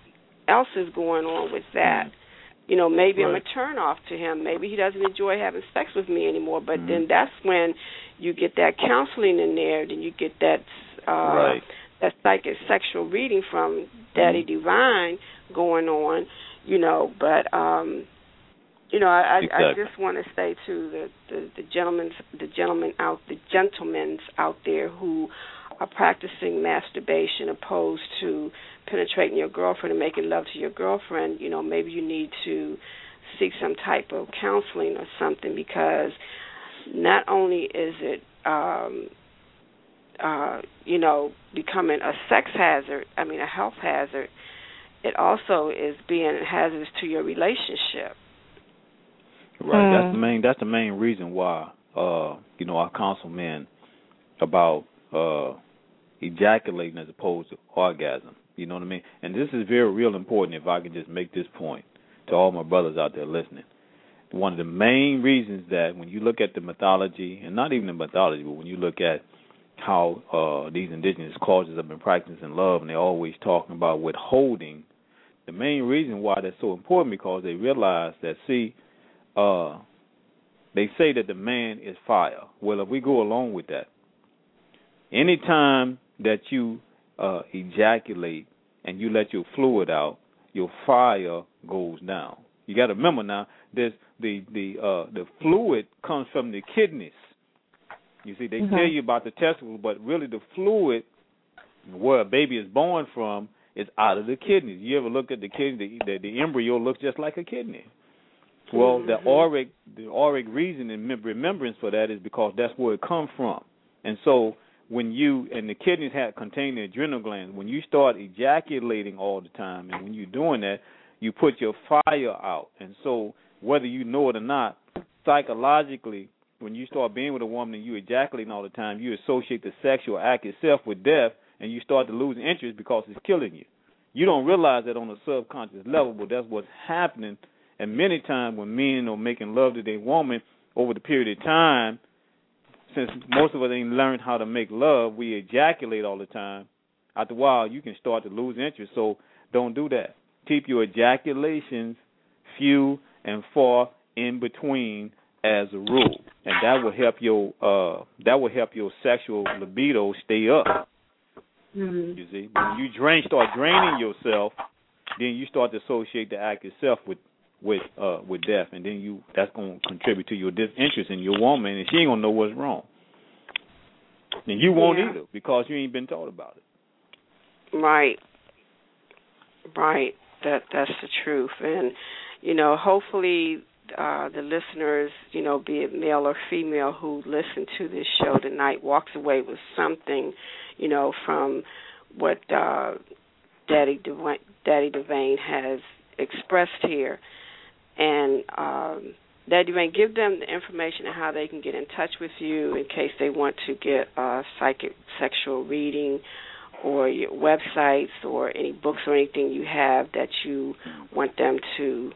else is going on with that. You know, maybe right. I'm a turn off to him. Maybe he doesn't enjoy having sex with me anymore. But mm-hmm. then that's when you get that counseling in there. Then you get that uh, right. that psychic sexual reading from Daddy mm-hmm. Divine going on. You know, but um, you know, I, exactly. I just want to say to the the, the gentlemen, the gentlemen out, the gentlemen out there who are practicing masturbation opposed to penetrating your girlfriend and making love to your girlfriend, you know, maybe you need to seek some type of counseling or something, because not only is it, um, uh, you know, becoming a sex hazard, I mean a health hazard, it also is being hazardous to your relationship. Right. Mm. That's the main. That's the main reason why, uh, you know, I counsel men about uh, ejaculating as opposed to orgasm. You know what I mean? And this is very real important, if I can just make this point to all my brothers out there listening. One of the main reasons that when you look at the mythology, and not even the mythology, but when you look at how uh, these indigenous cultures have been practicing love, and they're always talking about withholding, the main reason why that's so important, because they realize that, see, uh, they say that the man is fire. Well, if we go along with that, anytime that you uh, ejaculate and you let your fluid out, your fire goes down. You got to remember now, there's the the uh, the fluid comes from the kidneys. You see, they mm-hmm. tell you about the testicles, but really the fluid where a baby is born from is out of the kidneys. You ever look at the kidney? The, the, the embryo looks just like a kidney. Well, mm-hmm. the auric the auric reason and remembrance for that is because that's where it comes from. And so when you, and the kidneys have contain the adrenal glands, when you start ejaculating all the time, and when you're doing that, you put your fire out. And so whether you know it or not, psychologically, when you start being with a woman and you ejaculating all the time, you associate the sexual act itself with death, and you start to lose interest because it's killing you. You don't realize that on a subconscious level, but that's what's happening. And many times when men are making love to their woman over the period of time, since most of us ain't learned how to make love, we ejaculate all the time. After a while, you can start to lose interest, so don't do that. Keep your ejaculations few and far in between as a rule, and that will help your uh, that will help your sexual libido stay up. Mm-hmm. You see, when you drain, start draining yourself, then you start to associate the act itself with with uh, with death, and then you that's going to contribute to your disinterest in your woman, and she ain't gonna know what's wrong, and you won't yeah. either, because you ain't been taught about it. Right, right. That that's the truth, and you know, hopefully uh, the listeners, you know, be it male or female, who listen to this show tonight, walks away with something, you know, from what uh, Daddy Devane, Daddy Devane has expressed here. And um, Daddy Devane, give them the information on how they can get in touch with you in case they want to get a psychic sexual reading, or your websites, or any books or anything you have that you want them to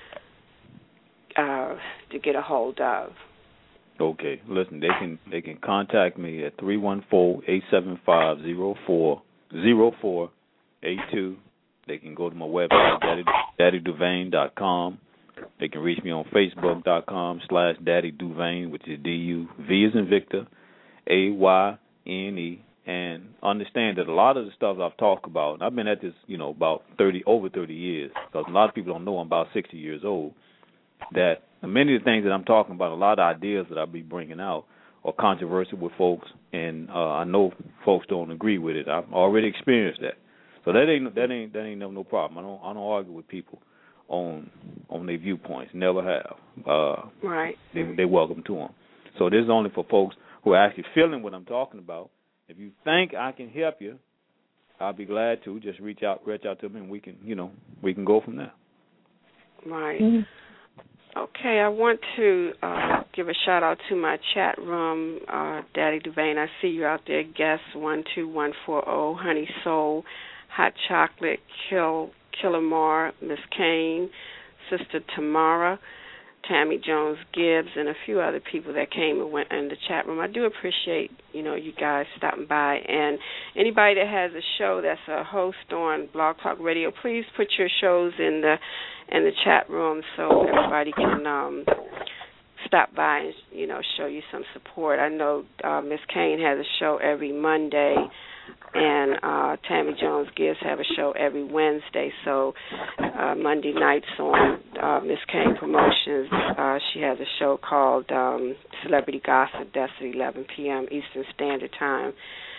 uh, to get a hold of. Okay, listen, they can they can contact me at three one four, eight seven five, zero four zero four eight two. They can go to my website, daddy, daddy duvane dot com. They can reach me on Facebook dot com slash Daddy Duvane, which is D U V as in Victor, A Y N E. And understand that a lot of the stuff I've talked about, and I've been at this, you know, about thirty, over thirty years, because a lot of people don't know I'm about sixty years old, that many of the things that I'm talking about, a lot of ideas that I'll be bringing out are controversial with folks, and uh, I know folks don't agree with it. I've already experienced that. So that ain't that ain't that ain't no, no problem. I don't I don't argue with people on on their viewpoints. Never have. Uh, right. They they welcome to them. So this is only for folks who are actually feeling what I'm talking about. If you think I can help you, I'll be glad to. Just reach out reach out to me, and we can you know we can go from there. Right. Mm-hmm. Okay, I want to uh, give a shout out to my chat room, uh, Daddy Duvane. I see you out there. Guest one two one four zero, Honey Soul, Hot Chocolate, Kill Killamar, Miss Kane, Sister Tamara, Tammy Jones Gibbs, and a few other people that came and went in the chat room. I do appreciate, you know, you guys stopping by. And anybody that has a show that's a host on Blog Talk Radio, please put your shows in the in the chat room so everybody can um, stop by and, you know, show you some support. I know uh, Miss Kane has a show every Monday, and uh, Tammy Jones Gibbs have a show every Wednesday. So uh, Monday nights on uh, Miss Kane Promotions, uh, she has a show called um, Celebrity Gossip. That's at eleven p.m. Eastern Standard Time.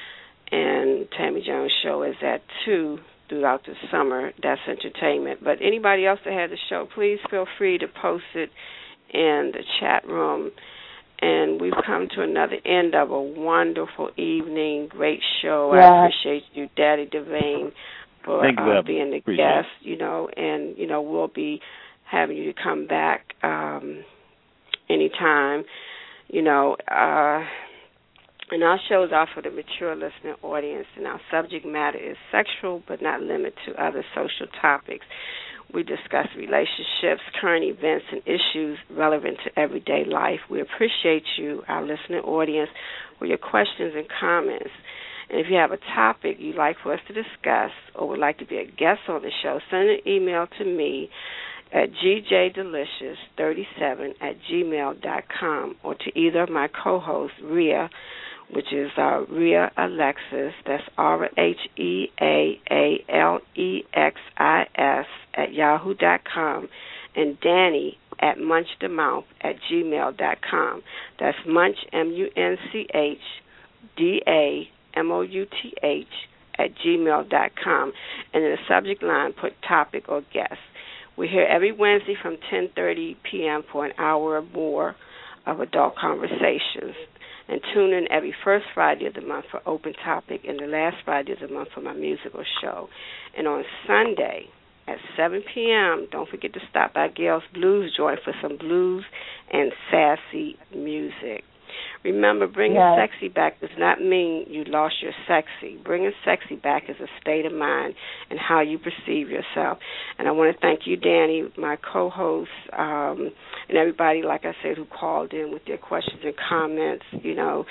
And Tammy Jones' show is at two throughout the summer. That's entertainment. But anybody else that has a show, please feel free to post it in the chat room. And we've come to another end of a wonderful evening, great show. Yeah. I appreciate you, Daddy Devane, for uh, being the appreciate guest, you know, and, you know, we'll be having you to come back um, anytime, you know. Uh, and our shows are for the mature listening audience, and our subject matter is sexual but not limited to other social topics. We discuss relationships, current events, and issues relevant to everyday life. We appreciate you, our listening audience, for your questions and comments. And if you have a topic you'd like for us to discuss or would like to be a guest on the show, send an email to me at g j delicious thirty-seven at gmail dot com or to either of my co-hosts, Rhea, which is uh, Rhea Alexis, that's R H E A A L E X I S at yahoo dot com, and Danny at munchthemouth at gmail dot com. That's munch, M U N C H, D A M O U T H at gmail dot com. And in the subject line, put topic or guest. We're here every Wednesday from ten thirty p.m. for an hour or more of adult conversations. And tune in every first Friday of the month for Open Topic and the last Friday of the month for my musical show. And on Sunday at seven p.m., don't forget to stop by Gail's Blues Joint for some blues and sassy music. Remember, bringing yes. sexy back does not mean you lost your sexy. Bringing sexy back is a state of mind and how you perceive yourself. And I want to thank you, Danny, my co-host, um, and everybody, like I said, who called in with their questions and comments, you know.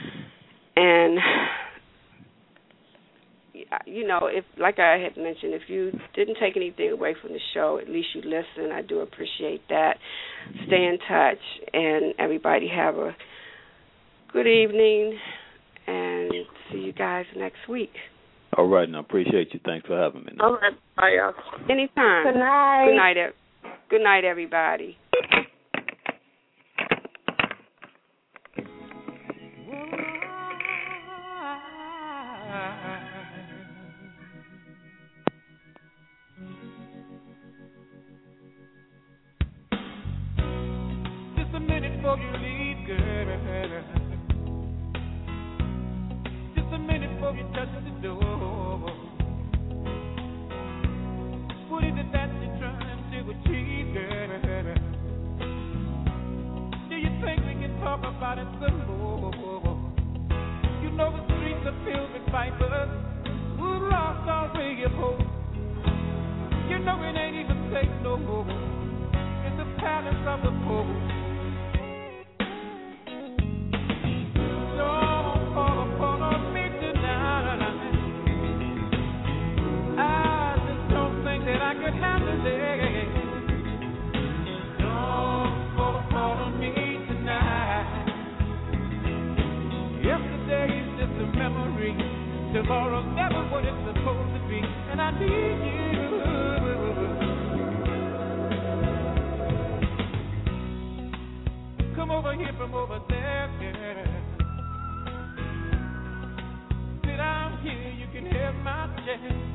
And, you know, if like I had mentioned, if you didn't take anything away from the show, at least you listen. I do appreciate that. Stay in touch, and everybody have a good evening, and see you guys next week. All right, and I appreciate you. Thanks for having me. All right. Bye, y'all. Anytime. Good night. Good night, ev- good night, everybody. Just a minute before you leave, girl. A minute before you touch the door. What is it that you're trying to achieve, girl? Do you think we can talk about it some more? You know the streets are filled with vipers who lost all way of hope. You know it ain't even safe no more in the palace of the Pope. Don't fall upon us. That I could handle it. Don't fall apart on me tonight. Yesterday is just a memory. Tomorrow's never what it's supposed to be. And I need you. Come over here from over there, girl. Sit down here, you can have my chest.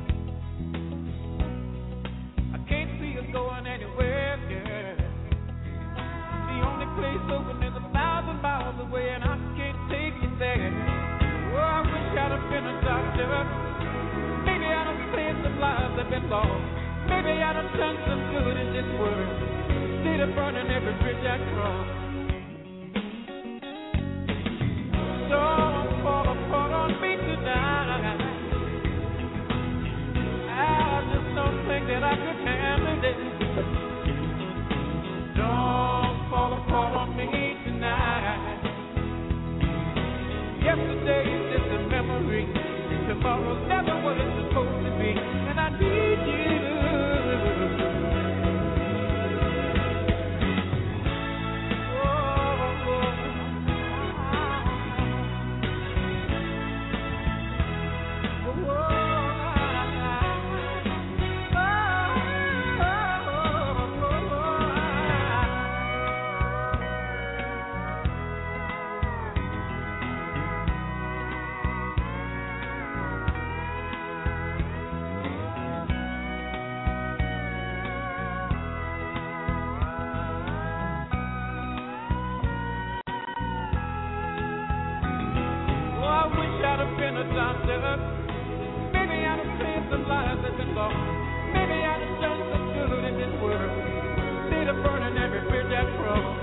Can't see us going anywhere, girl. The only place open is a thousand miles away, and I can't take you there. Oh, I wish I'd have been a doctor. Maybe I'd have saved some lives that have been lost. Maybe I'd have done some good in this world instead of burning every bridge I crossed. Don't fall apart on me tonight. I just don't think that I could handle it. Don't Yesterday is just a memory. Tomorrow's never what it's supposed to be. And I need you. Maybe I'd have saved some lives that been lost. Maybe I'd have done some good in this world. Instead of burning every bridge I crossed.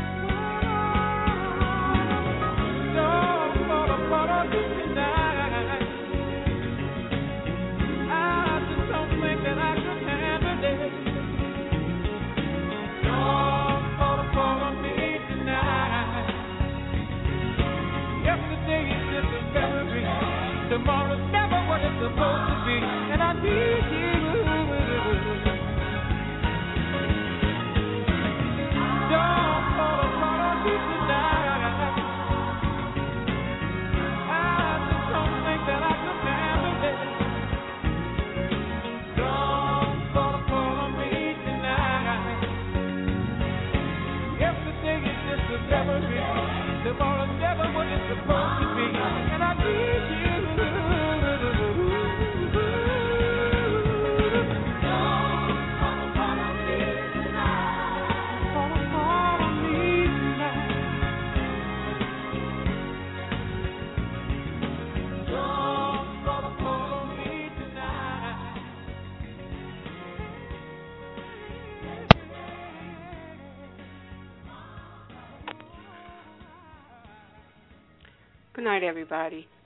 Don't fall apart on me tonight. I just don't think that I could handle it. Don't fall apart on me tonight. Yesterday is just a memory. Tomorrow's never what it's supposed to be, and I need you. Don't fall apart on me tonight. I just don't think that I can handle it. Don't fall apart on me tonight. Yesterday is just a memory. Tomorrow's never what it's supposed to be, and I need you. Good night, everybody.